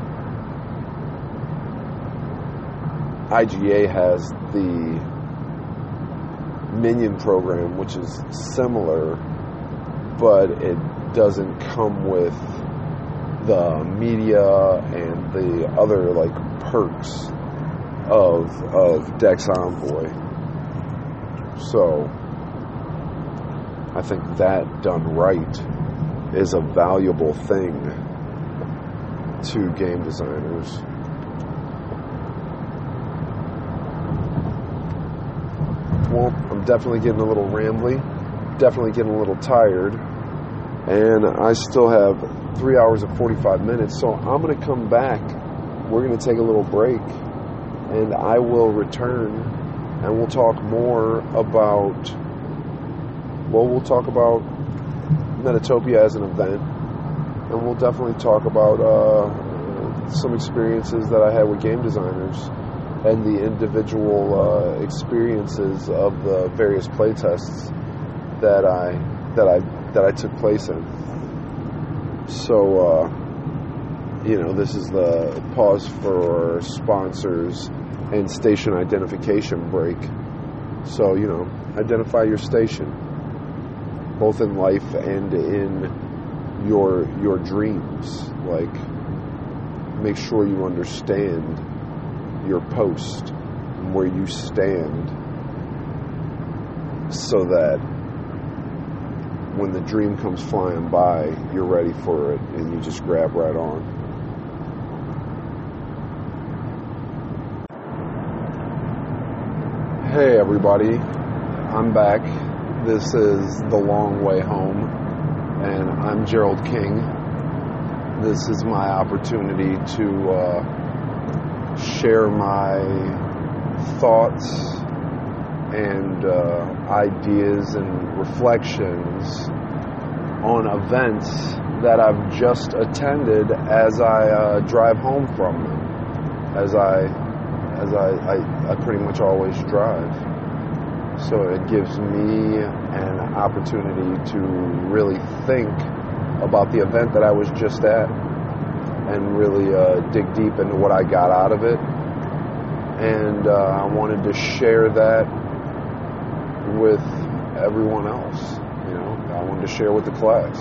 I G A has the Minion program, which is similar, but it doesn't come with the media and the other like perks of of Dex Envoy. So I think that done right is a valuable thing to game designers. Well, I'm definitely getting a little rambly, definitely getting a little tired, and I still have three hours and forty-five minutes, so I'm going to come back. We're going to take a little break, and I will return, and we'll talk more about, well, we'll talk about Metatopia as an event, and we'll definitely talk about uh, some experiences that I had with game designers and the individual uh, experiences of the various playtests that I that I that I took place in. So, uh, you know, this is the pause for sponsors and station identification break. So, you know, identify your station, both in life and in your your dreams. Like, make sure you understand your post and where you stand, so that when the dream comes flying by, you're ready for it and you just grab right on. Hey everybody, I'm back, This is The Long Way Home, and I'm Gerald King. This is my opportunity to uh, share my thoughts and uh, ideas and reflections on events that I've just attended as I uh, drive home from them, as I as I, I, I pretty much always drive. So it gives me an opportunity to really think about the event that I was just at and really uh, dig deep into what I got out of it. And uh, I wanted to share that with everyone else. You know, I wanted to share with the class.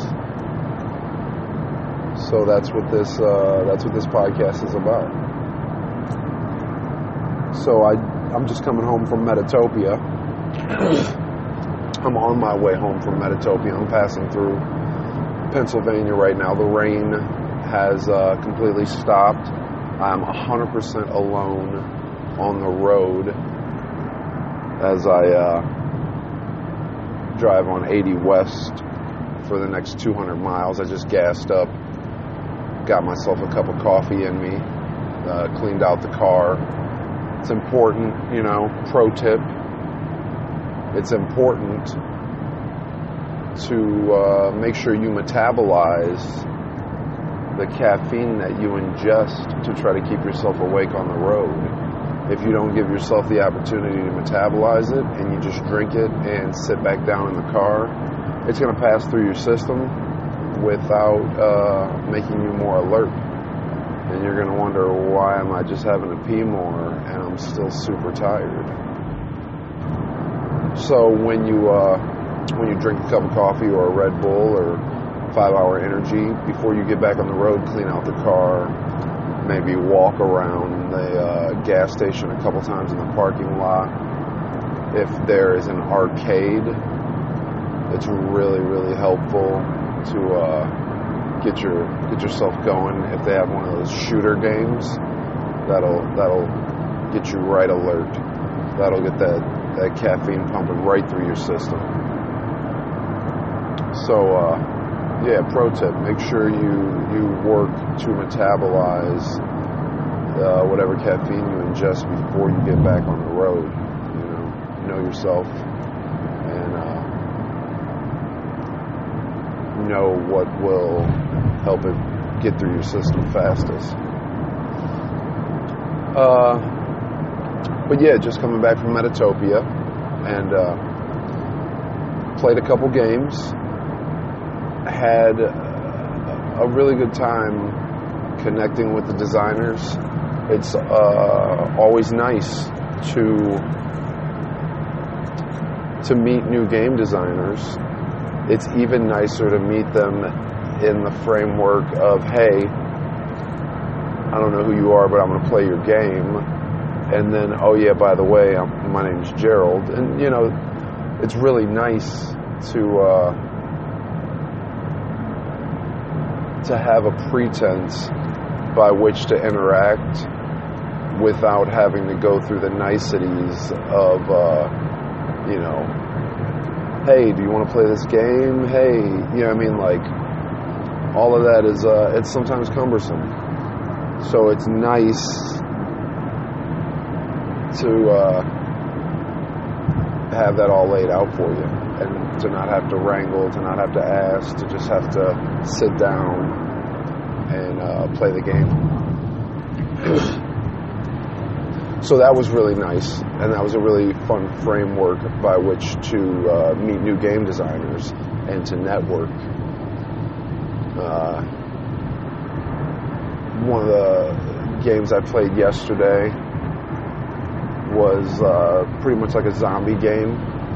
So that's what this uh, that's what this podcast is about. So I I'm just coming home from Metatopia. I'm on my way home from Metatopia. I'm passing through Pennsylvania right now. The rain has uh, completely stopped. I'm one hundred percent alone on the road as I uh, drive on eighty West for the next two hundred miles. I just gassed up, got myself a cup of coffee in me, uh, cleaned out the car. It's important, you know, pro tip. It's important to uh, make sure you metabolize the caffeine that you ingest to try to keep yourself awake on the road. If you don't give yourself the opportunity to metabolize it and you just drink it and sit back down in the car, it's going to pass through your system without uh, making you more alert. And you're going to wonder, why am I just having to pee more and I'm still super tired? So when you uh, when you drink a cup of coffee or a Red Bull or five hour energy, before you get back on the road, clean out the car, maybe walk around the uh, gas station a couple times in the parking lot. If there is an arcade, it's really, really helpful to uh, get your get yourself going. If they have one of those shooter games, that'll that'll get you right alert. That'll get that, that caffeine pumping right through your system. So, uh, yeah, pro tip, make sure you, you work to metabolize uh, whatever caffeine you ingest before you get back on the road. You know, know yourself and uh, know what will help it get through your system fastest. Uh, but yeah, just coming back from Metatopia and uh, played a couple games. Had a really good time connecting with the designers. It's uh, always nice to to meet new game designers. It's even nicer to meet them in the framework of, hey, I don't know who you are, but I'm going to play your game. And then, oh yeah, by the way, I'm, my name's Gerald. And, you know, it's really nice to uh, to have a pretense by which to interact without having to go through the niceties of, uh, you know, hey, do you want to play this game? Hey, you know what I mean? Like, all of that is, uh, it's sometimes cumbersome. So it's nice to uh, have that all laid out for you and to not have to wrangle, to not have to ask, to just have to sit down and uh, play the game. So that was really nice, and that was a really fun framework by which to uh, meet new game designers and to network. Uh, one of the games I played yesterday was uh, pretty much like a zombie game,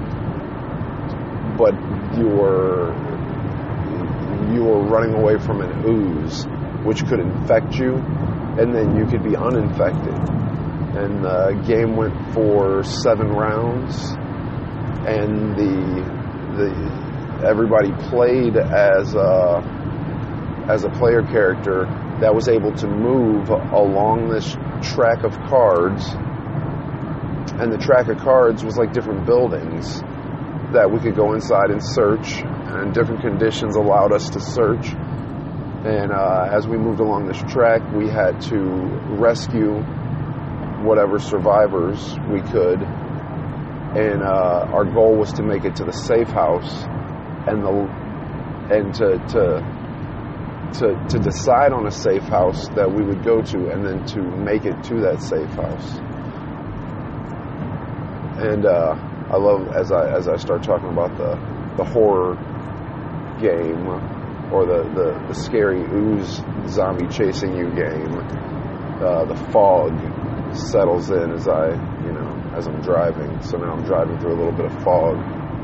but you were you were running away from an ooze, which could infect you, and then you could be uninfected. And the game went for seven rounds, and the the everybody played as a as a player character that was able to move along this track of cards, and the track of cards was like different buildings, that we could go inside and search, and different conditions allowed us to search. And uh, as we moved along this track, we had to rescue whatever survivors we could. And uh, our goal was to make it to the safe house, and the and to to to to decide on a safe house that we would go to, and then to make it to that safe house. And uh, I love as I as I start talking about the the horror game, or the the, the scary ooze zombie chasing you game. Uh, the fog settles in as I you know as I'm driving. So now I'm driving through a little bit of fog.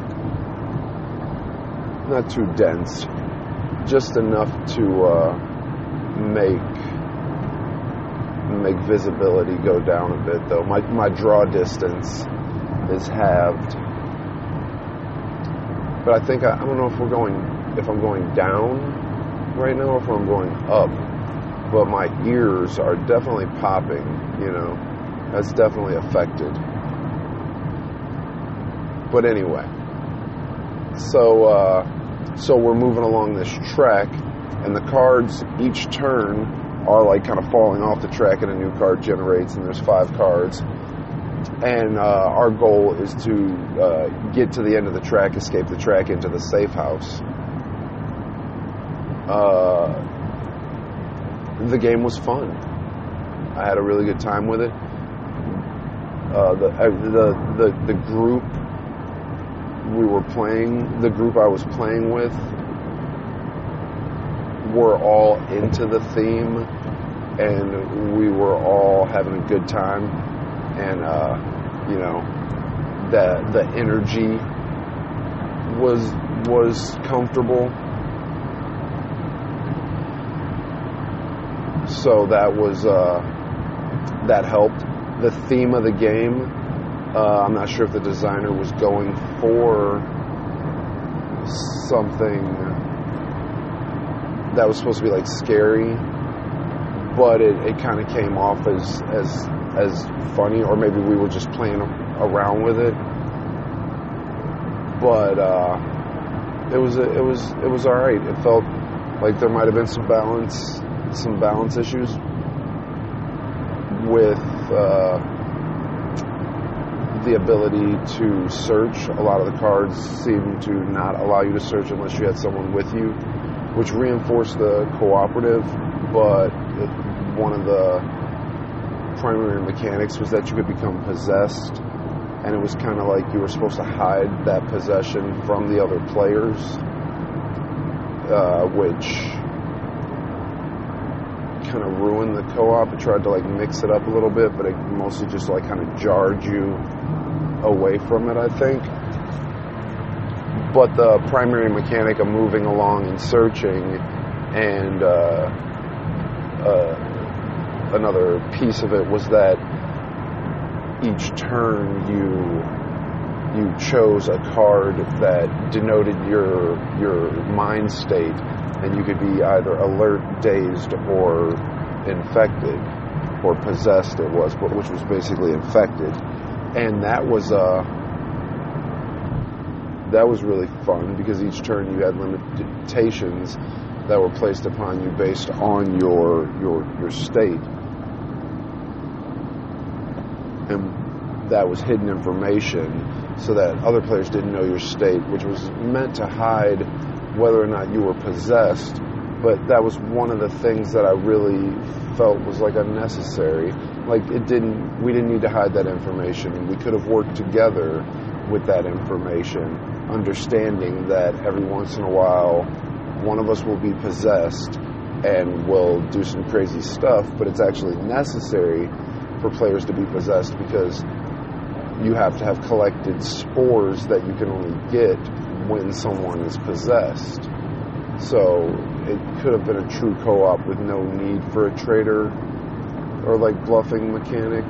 Not too dense, just enough to uh, make make visibility go down a bit, though. My my draw distance is halved, but I think I, I don't know if we're going if I'm going down right now or if I'm going up. But my ears are definitely popping. You know, that's definitely affected. But anyway, so uh, so we're moving along this track, and the cards each turn are like kind of falling off the track, and a new card generates, and there's five cards. And uh, our goal is to uh, get to the end of the track, escape the track into the safe house. Uh, the game was fun. I had a really good time with it. Uh, the, uh, the the the group we were playing, the group I was playing with, were all into the theme, and we were all having a good time. And uh, you know, the the energy was was comfortable. So that was uh, that helped. The theme of the game, uh, I'm not sure if the designer was going for something that was supposed to be like scary, but it, it kind of came off as as as funny, or maybe we were just playing around with it. But uh, it was it was it was all right. It felt like there might have been some balance some balance issues with uh, the ability to search. A lot of the cards seem to not allow you to search unless you had someone with you, which reinforced the cooperative. But it, one of the primary mechanics was that you could become possessed, and it was kind of like you were supposed to hide that possession from the other players, uh, which kind of ruined the co-op. It tried to like mix it up a little bit, but it mostly just like kind of jarred you away from it, I think. But the primary mechanic of moving along and searching, and uh, uh, another piece of it was that each turn you you chose a card that denoted your your mind state, and you could be either alert, dazed, or infected, or possessed. It was, but which was basically infected, and that was uh that was really fun because each turn you had limitations that were placed upon you based on your your your state. And that was hidden information so that other players didn't know your state, which was meant to hide whether or not you were possessed. But that was one of the things that I really felt was like unnecessary. Like it didn't, we didn't need to hide that information. We could have worked together with that information, understanding that every once in a while one of us will be possessed and will do some crazy stuff, but it's actually necessary for players to be possessed because you have to have collected spores that you can only get when someone is possessed. So it could have been a true co-op with no need for a traitor or like bluffing mechanic.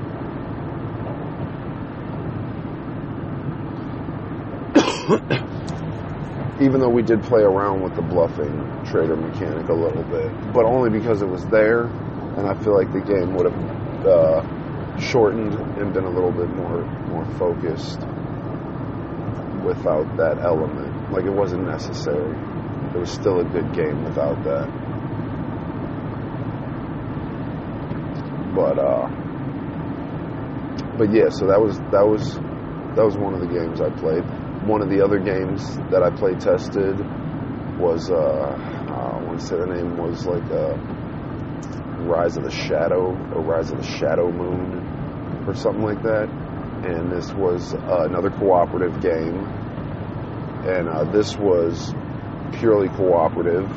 Even though we did play around with the bluffing traitor mechanic a little bit, but only because it was there, and I feel like the game would have uh, shortened and been a little bit more more focused. without that element. Like, it wasn't necessary. It was still a good game without that. But uh, but yeah, so that was that was that was one of the games I played. One of the other games that I play tested was uh, I want to say the name was like uh, Rise of the Shadow or Rise of the Shadow Moon or something like that. And this was uh, another cooperative game, and uh, this was purely cooperative.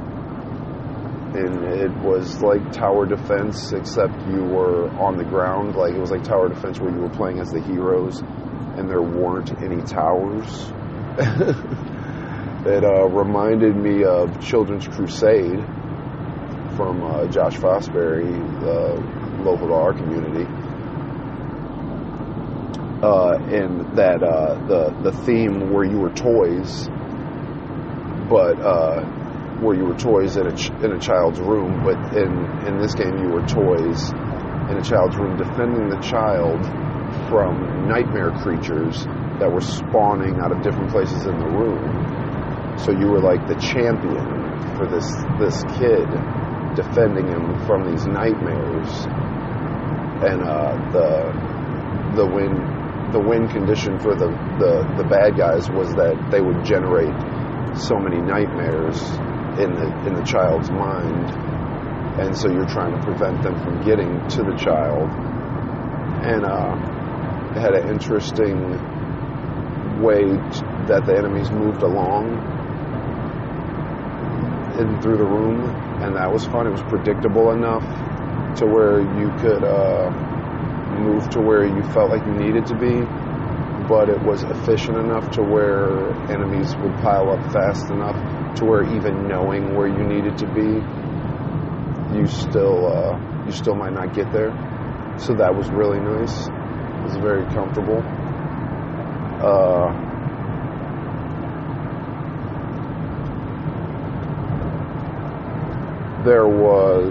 And it was like tower defense, except you were on the ground. Like, it was like tower defense where you were playing as the heroes, and there weren't any towers. It uh, reminded me of Children's Crusade from uh, Josh Fosbury, uh, local to our community. Uh, and that uh, the the theme where you were toys, but uh, where you were toys in a ch- in a child's room, but in in this game you were toys in a child's room, defending the child from nightmare creatures that were spawning out of different places in the room. So you were like the champion for this this kid, defending him from these nightmares. And uh, the the win the win condition for the, the, the bad guys was that they would generate so many nightmares in the in the child's mind, and so you're trying to prevent them from getting to the child. And uh, it had an interesting way t- that the enemies moved along in through the room, and that was fun. It was predictable enough to where you could uh, move to where you felt like you needed to be, but it was efficient enough to where enemies would pile up fast enough to where even knowing where you needed to be, you still uh, you still might not get there. So that was really nice. It was very comfortable. Uh, there was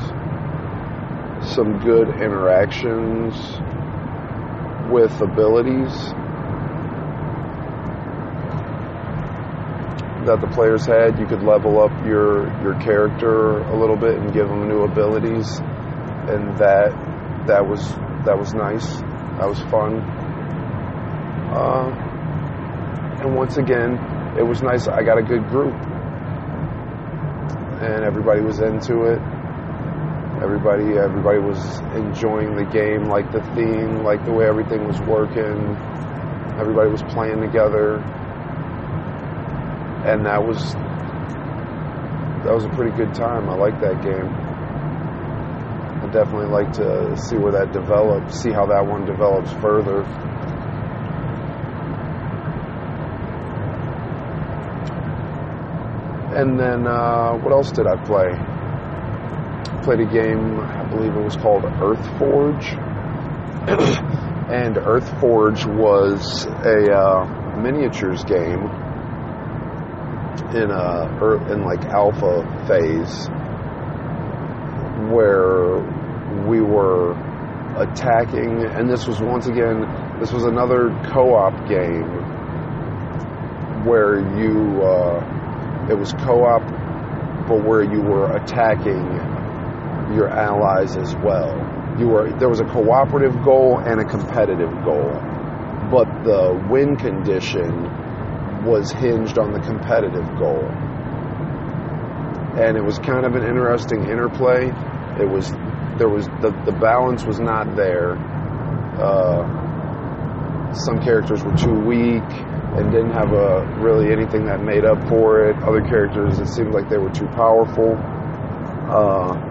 some good interactions with abilities that the players had. You could level up your your character a little bit and give them new abilities, and that that was that was nice. That was fun. Uh, and once again, it was nice. I got a good group, and everybody was into it. Everybody, everybody was enjoying the game, like the theme, like the way everything was working. Everybody was playing together, and that was that was a pretty good time. I like that game. I definitely like to see where that develops, see how that one develops further. And then, uh, what else did I play? Played a game, I believe it was called Earthforge. And Earthforge was a uh, miniatures game in a in like alpha phase, where we were attacking, and this was once again this was another co-op game where you uh, it was co-op, but where you were attacking your allies as well. You were there was a cooperative goal and a competitive goal, but the win condition was hinged on the competitive goal. And it was kind of an interesting interplay. It was there was the, the balance was not there. Uh, some characters were too weak and didn't have a really anything that made up for it. Other characters, it seemed like they were too powerful. Uh,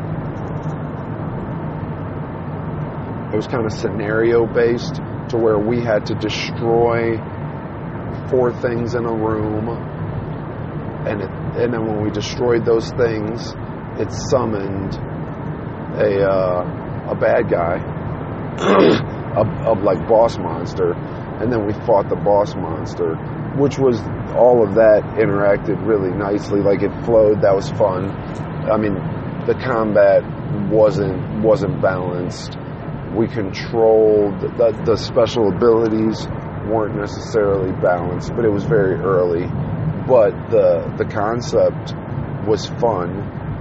It was kind of scenario based, to where we had to destroy four things in a room, and it, and then when we destroyed those things, it summoned a uh, a bad guy, a, a like boss monster, and then we fought the boss monster, which was all of that interacted really nicely. Like, it flowed. That was fun. I mean, the combat wasn't wasn't balanced. We controlled the, the special abilities weren't necessarily balanced, but it was very early. But the the concept was fun.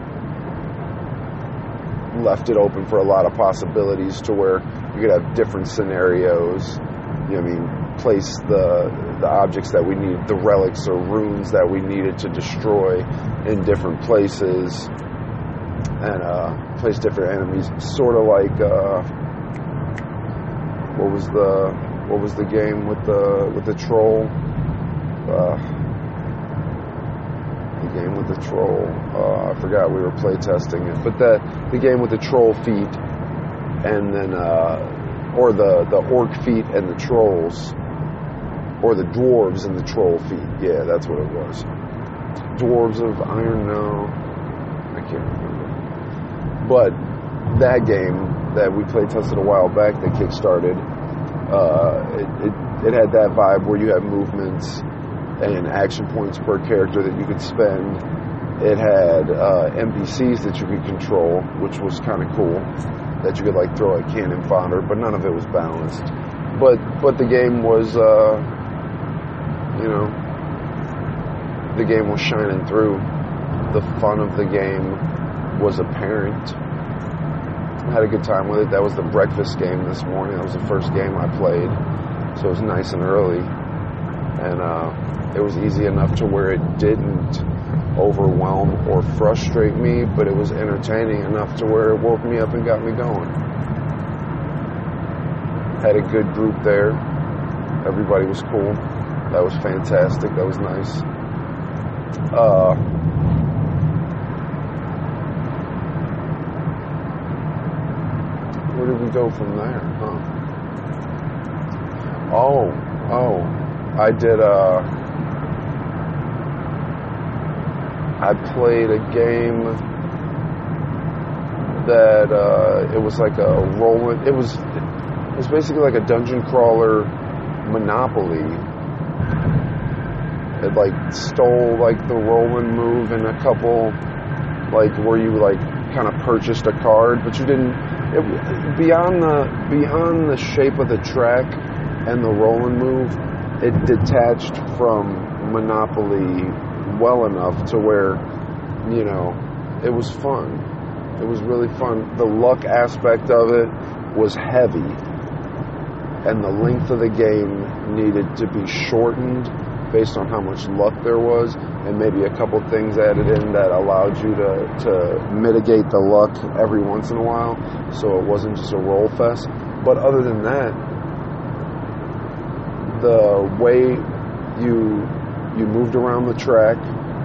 Left it open for a lot of possibilities to where you could have different scenarios. You know what I mean? Place the the objects that we need, the relics or runes that we needed to destroy in different places, and uh, place different enemies. Sort of like uh, what was the what was the game with the with the troll? Uh, the game with the troll. Uh, I forgot we were play testing it, but the the game with the troll feet, and then uh, or the the orc feet and the trolls. Or the dwarves and the troll feet. Yeah, that's what it was. Dwarves of Iron, no. I can't remember. But that game that we play tested a while back that kickstarted, uh, it, it, it had that vibe where you had movements and action points per character that you could spend. It had uh, N P Cs that you could control, which was kind of cool, that you could like throw at cannon fodder, but none of it was balanced. But, but the game was... Uh, You know, the game was shining through. The fun of the game was apparent. I had a good time with it. That was the breakfast game this morning. That was the first game I played. So it was nice and early. And uh, it was easy enough to where it didn't overwhelm or frustrate me, but it was entertaining enough to where it woke me up and got me going. Had a good group there. Everybody was cool. That was fantastic. That was nice. Uh, where did we go from there? Huh? Oh, oh, I did. Uh, I played a game that uh, it was like a rolling. It was. It was basically like a dungeon crawler Monopoly. It like stole like the rolling move and a couple like where you like kind of purchased a card, but you didn't. It, beyond the beyond the shape of the track and the rolling move, it detached from Monopoly well enough to where, you know, it was fun. It was really fun. The luck aspect of it was heavy, and the length of the game needed to be shortened based on how much luck there was, and maybe a couple things added in that allowed you to, to mitigate the luck every once in a while, so it wasn't just a roll fest. But other than that, the way you you moved around the track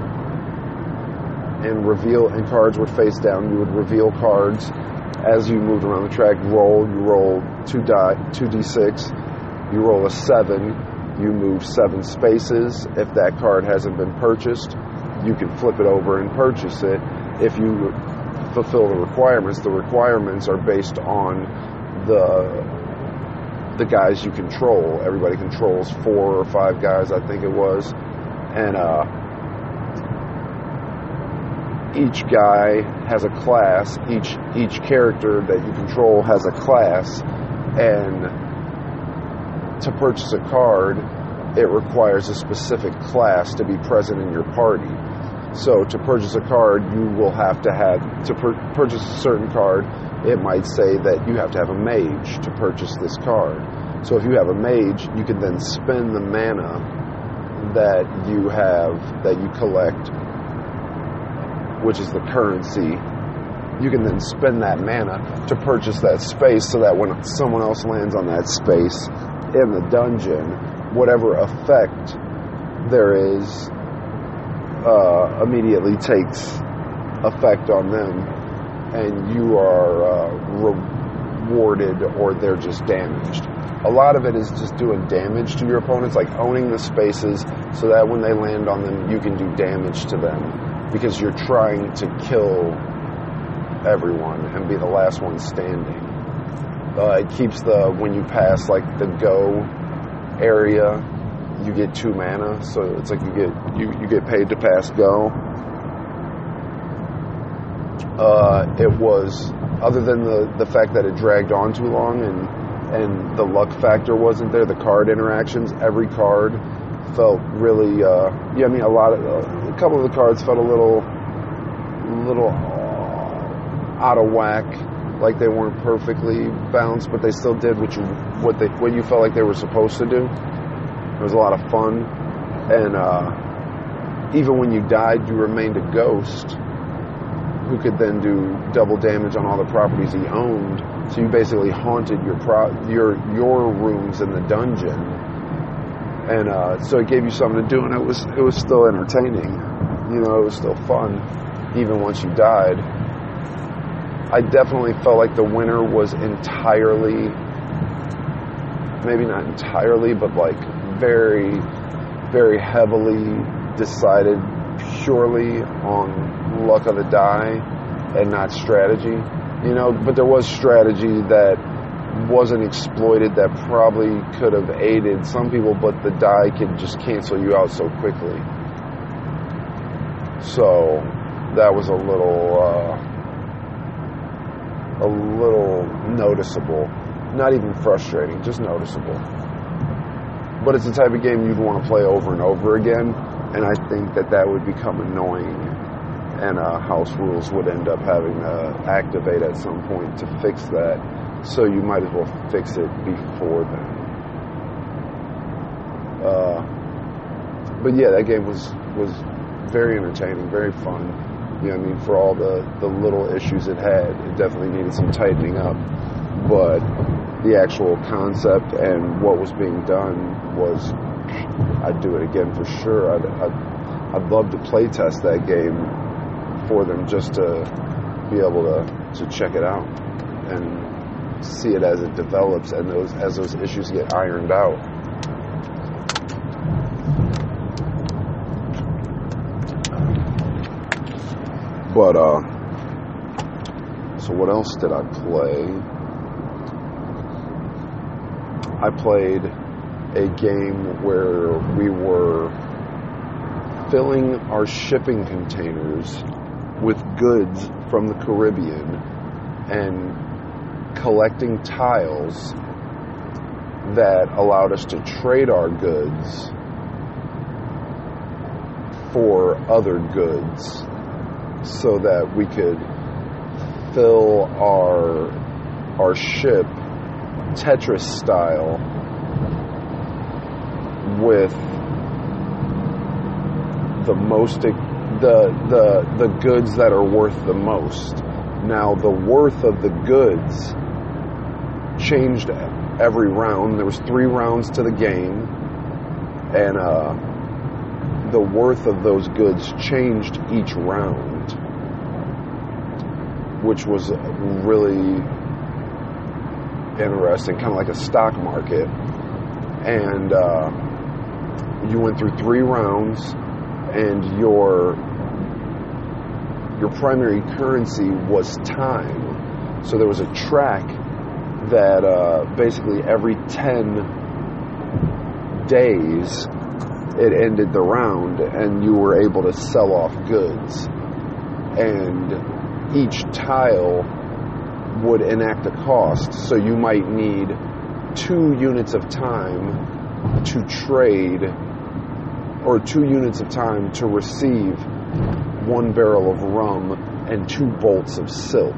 and reveal, and cards would face down, you would reveal cards as you moved around the track. Roll, you roll two die, two d six, you roll a seven. You move seven spaces. If that card hasn't been purchased, you can flip it over and purchase it. If you fulfill the requirements, the requirements are based on the the guys you control. Everybody controls four or five guys, I think it was. And uh, each guy has a class. Each each character that you control has a class. And to purchase a card, it requires a specific class to be present in your party. So to purchase a card, you will have to have, to pur- purchase a certain card, it might say that you have to have a mage to purchase this card. So if you have a mage, you can then spend the mana that you have, that you collect, which is the currency. You can then spend that mana to purchase that space, so that when someone else lands on that space in the dungeon, whatever effect there is uh, immediately takes effect on them, and you are uh, rewarded, or they're just damaged. A lot of it is just doing damage to your opponents, like owning the spaces so that when they land on them, you can do damage to them, because you're trying to kill everyone and be the last one standing. Uh, it keeps the, when you pass like the go area, you get two mana, so it's like you get you, you get paid to pass go. Uh, it was, other than the, the fact that it dragged on too long and and the luck factor wasn't there. The card interactions, every card felt really, uh, yeah, I mean, a lot of, uh, a couple of the cards felt a little, little uh, out of whack, like they weren't perfectly balanced, but they still did what you, what they, what you felt like they were supposed to do. It was a lot of fun, and uh, even when you died, you remained a ghost who could then do double damage on all the properties he owned. So you basically haunted your pro- your your rooms in the dungeon, and uh, so it gave you something to do, and it was it was still entertaining. You know, it was still fun, even once you died. I definitely felt like the winner was entirely, maybe not entirely, but like very, very heavily decided purely on luck of the die and not strategy, you know, but there was strategy that wasn't exploited that probably could have aided some people, but the die could just cancel you out so quickly. So that was a little, uh, a little noticeable, not even frustrating, just noticeable. But it's the type of game you'd want to play over and over again. And I think that that would become annoying, and uh, house rules would end up having to activate at some point to fix that. So you might as well fix it before then. Uh, but yeah, that game was was very entertaining, very fun. You know, I mean, for all the, the little issues it had, it definitely needed some tightening up. But the actual concept and what was being done was, I'd do it again for sure. I'd, I'd, I'd love to play test that game for them just to be able to, to check it out and see it as it develops and those as those issues get ironed out. But, uh, so what else did I play? I played a game where we were filling our shipping containers with goods from the Caribbean and collecting tiles that allowed us to trade our goods for other goods so that we could fill our our ship Tetris style with the most the the the goods that are worth the most. Now the worth of the goods changed every round. There was three rounds to the game, and uh, the worth of those goods changed each round, which was really interesting, kind of like a stock market. And uh, you went through three rounds, and your your primary currency was time. So there was a track that uh, basically every ten days it ended the round, and you were able to sell off goods. And each tile would enact a cost, so you might need two units of time to trade, or two units of time to receive one barrel of rum and two bolts of silk.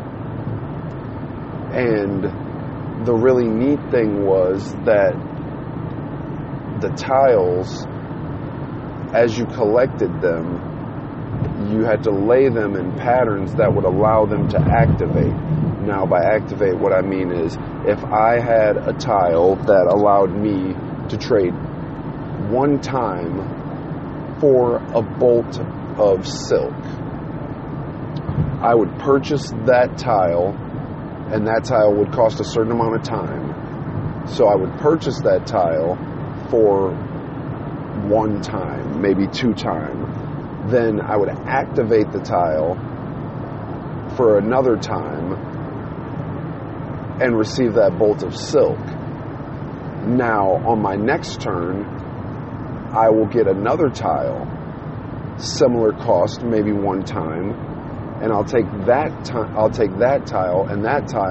And the really neat thing was that the tiles, as you collected them, you had to lay them in patterns that would allow them to activate. Now, by activate, what I mean is, if I had a tile that allowed me to trade one time for a bolt of silk, I would purchase that tile, and that tile would cost a certain amount of time. So I would purchase that tile for one time, maybe two times. Then I would activate the tile for another time and receive that bolt of silk. Now, on my next turn, I will get another tile, similar cost, maybe one time, and I'll take that ti- I'll take that tile and that tile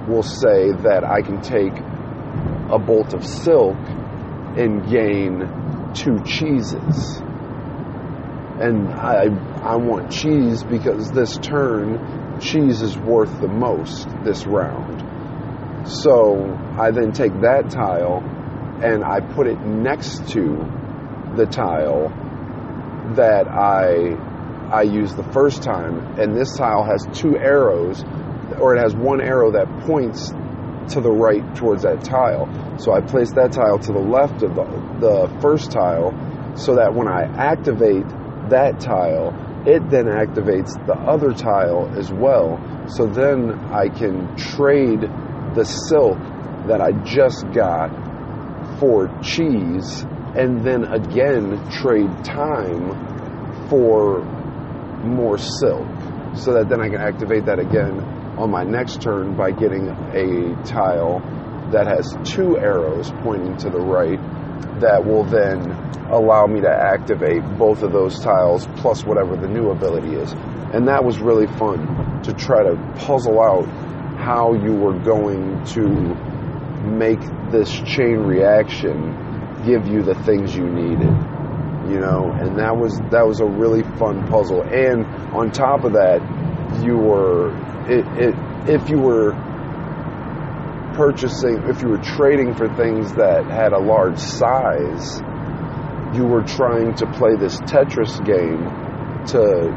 will say that I can take a bolt of silk and gain two cheeses. And I I want cheese because this turn, cheese is worth the most this round. So I then take that tile and I put it next to the tile that I I used the first time. And this tile has two arrows, or it has one arrow that points to the right towards that tile. So I place that tile to the left of the, the first tile so that when I activate that tile, it then activates the other tile as well. So then I can trade the silk that I just got for cheese, and then again trade time for more silk, so that then I can activate that again on my next turn by getting a tile that has two arrows pointing to the right that will then allow me to activate both of those tiles plus whatever the new ability is. And that was really fun to try to puzzle out how you were going to make this chain reaction give you the things you needed, you know. And that was that was a really fun puzzle. And on top of that, you were it, it if you were purchasing, if you were trading for things that had a large size, you were trying to play this Tetris game to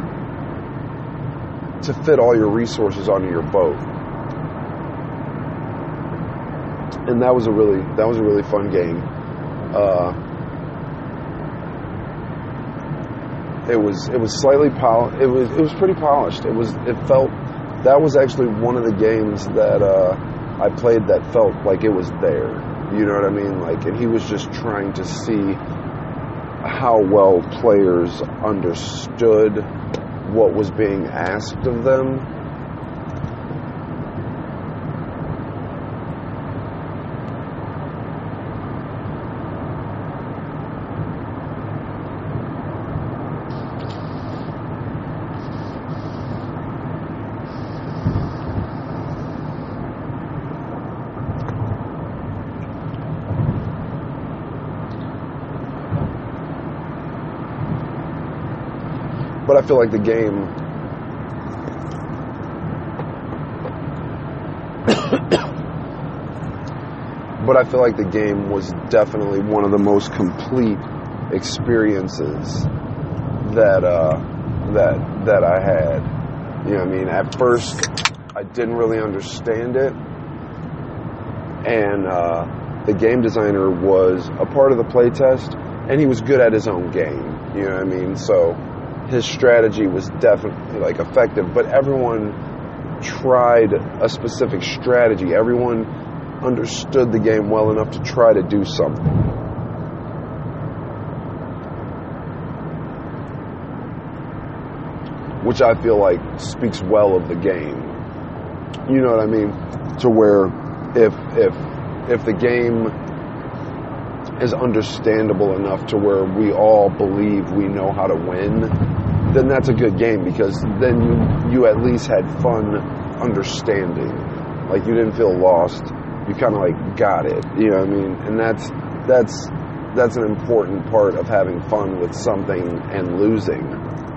to fit all your resources onto your boat. And that was a really that was a really fun game. Uh, it was it was slightly pol- it was it was pretty polished. It was it felt that was actually one of the games that uh, I played that felt like it was there. You know what I mean? Like, and he was just trying to see how well players understood what was being asked of them. But I feel like the game but I feel like the game was definitely one of the most complete experiences that uh, that that I had. You know what I mean? At first, I didn't really understand it, and uh, the game designer was a part of the playtest, and he was good at his own game. You know what I mean? So his strategy was definitely like effective, but everyone tried a specific strategy. Everyone understood the game well enough to try to do something. Which I feel like speaks well of the game. You know what I mean? To where if if if the game is understandable enough to where we all believe we know how to win, then that's a good game, because then you, you at least had fun understanding. Like, you didn't feel lost. You kind of like got it. You know what I mean? And that's that's that's an important part of having fun with something and losing.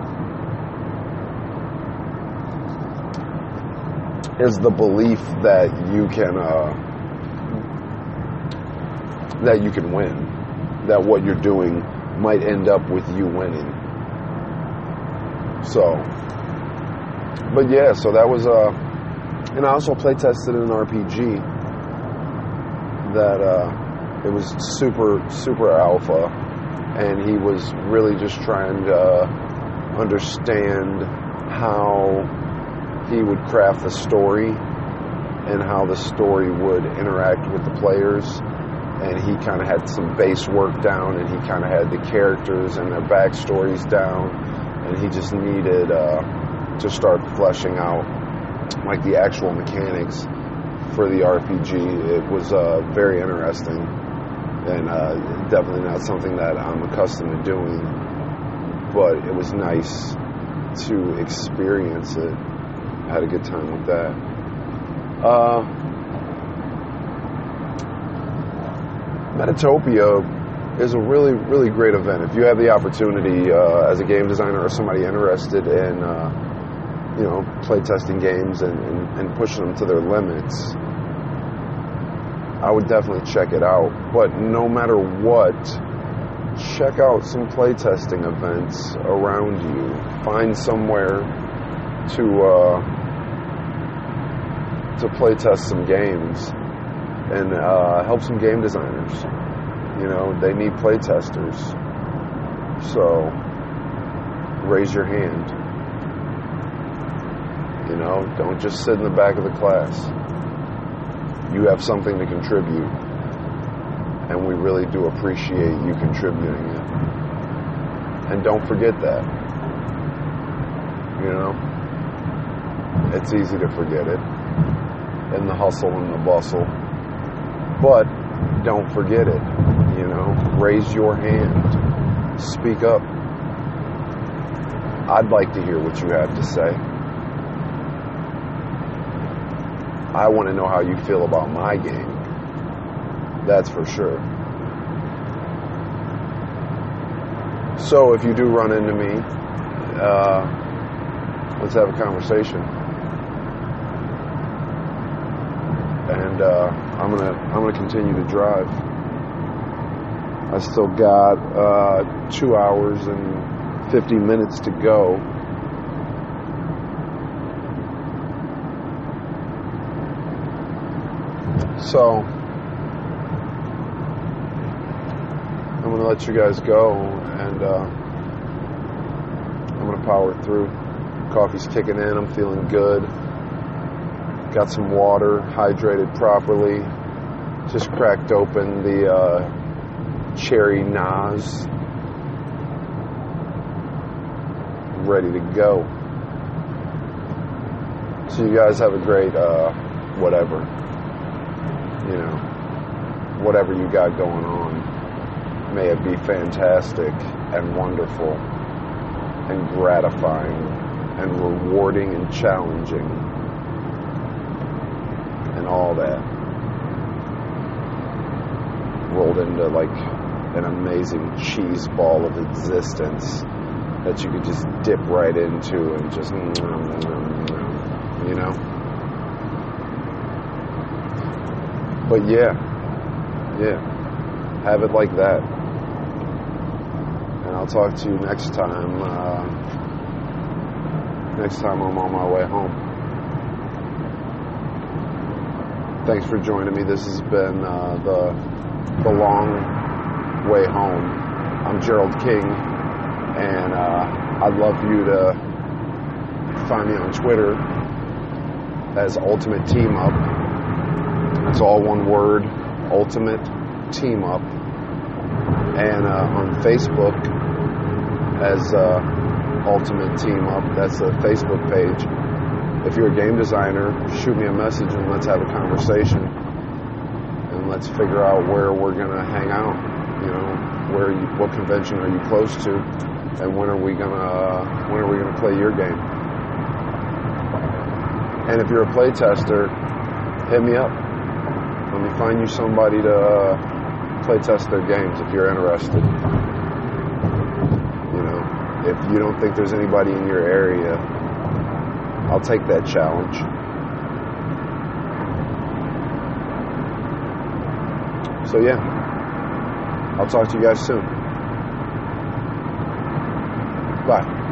Is the belief that you can uh, that you can win, that what you're doing might end up with you winning. So, but yeah, so that was uh, and I also play tested an R P G that uh, it was super super alpha, and he was really just trying to uh, understand how he would craft the story and how the story would interact with the players. And he kind of had some base work down, and he kind of had the characters and their backstories down, and he just needed uh, to start fleshing out like the actual mechanics for the R P G. It was uh, very interesting, and uh, definitely not something that I'm accustomed to doing, but it was nice to experience it. I had a good time with that. Uh, Metatopia is a really, really great event. If you have the opportunity uh, as a game designer or somebody interested in, uh, you know, playtesting games and, and, and pushing them to their limits, I would definitely check it out. But no matter what, check out some playtesting events around you. Find somewhere to uh, to playtest some games and uh, help some game designers. You know, they need playtesters. So raise your hand. You know, don't just sit in the back of the class. You have something to contribute, and we really do appreciate you contributing it. And don't forget that. You know, it's easy to forget it in the hustle and the bustle, but don't forget it. You know, raise your hand, speak up. I'd like to hear what you have to say. I want to know how you feel about my game. That's for sure. So if you do run into me, uh, let's have a conversation. And uh, I'm gonna I'm gonna continue to drive. I still got uh, two hours and fifty minutes to go. So, I'm going to let you guys go, and uh, I'm going to power through. Coffee's kicking in. I'm feeling good. Got some water, hydrated properly. Just cracked open the uh, cherry Nas. Ready to go. So you guys have a great uh, whatever. You know, whatever you got going on, may it be fantastic and wonderful and gratifying and rewarding and challenging and all that rolled into like an amazing cheese ball of existence that you could just dip right into and just, you know. But yeah, yeah, have it like that. And I'll talk to you next time, uh, next time I'm on my way home. Thanks for joining me. This has been uh, the, the long way home. I'm Gerald King, and uh, I'd love for you to find me on Twitter as Ultimate Team Up. It's all one word, Ultimate Team Up. And uh, on Facebook as uh, Ultimate Team Up. That's the Facebook page. If you're a game designer, shoot me a message and let's have a conversation. And let's figure out where we're going to hang out. You know, where you, what convention are you close to? And when are we going to uh, when are we going to play your game? And if you're a playtester, hit me up. Let me find you somebody to uh, play test their games if you're interested. You know, if you don't think there's anybody in your area, I'll take that challenge. So yeah, I'll talk to you guys soon. Bye.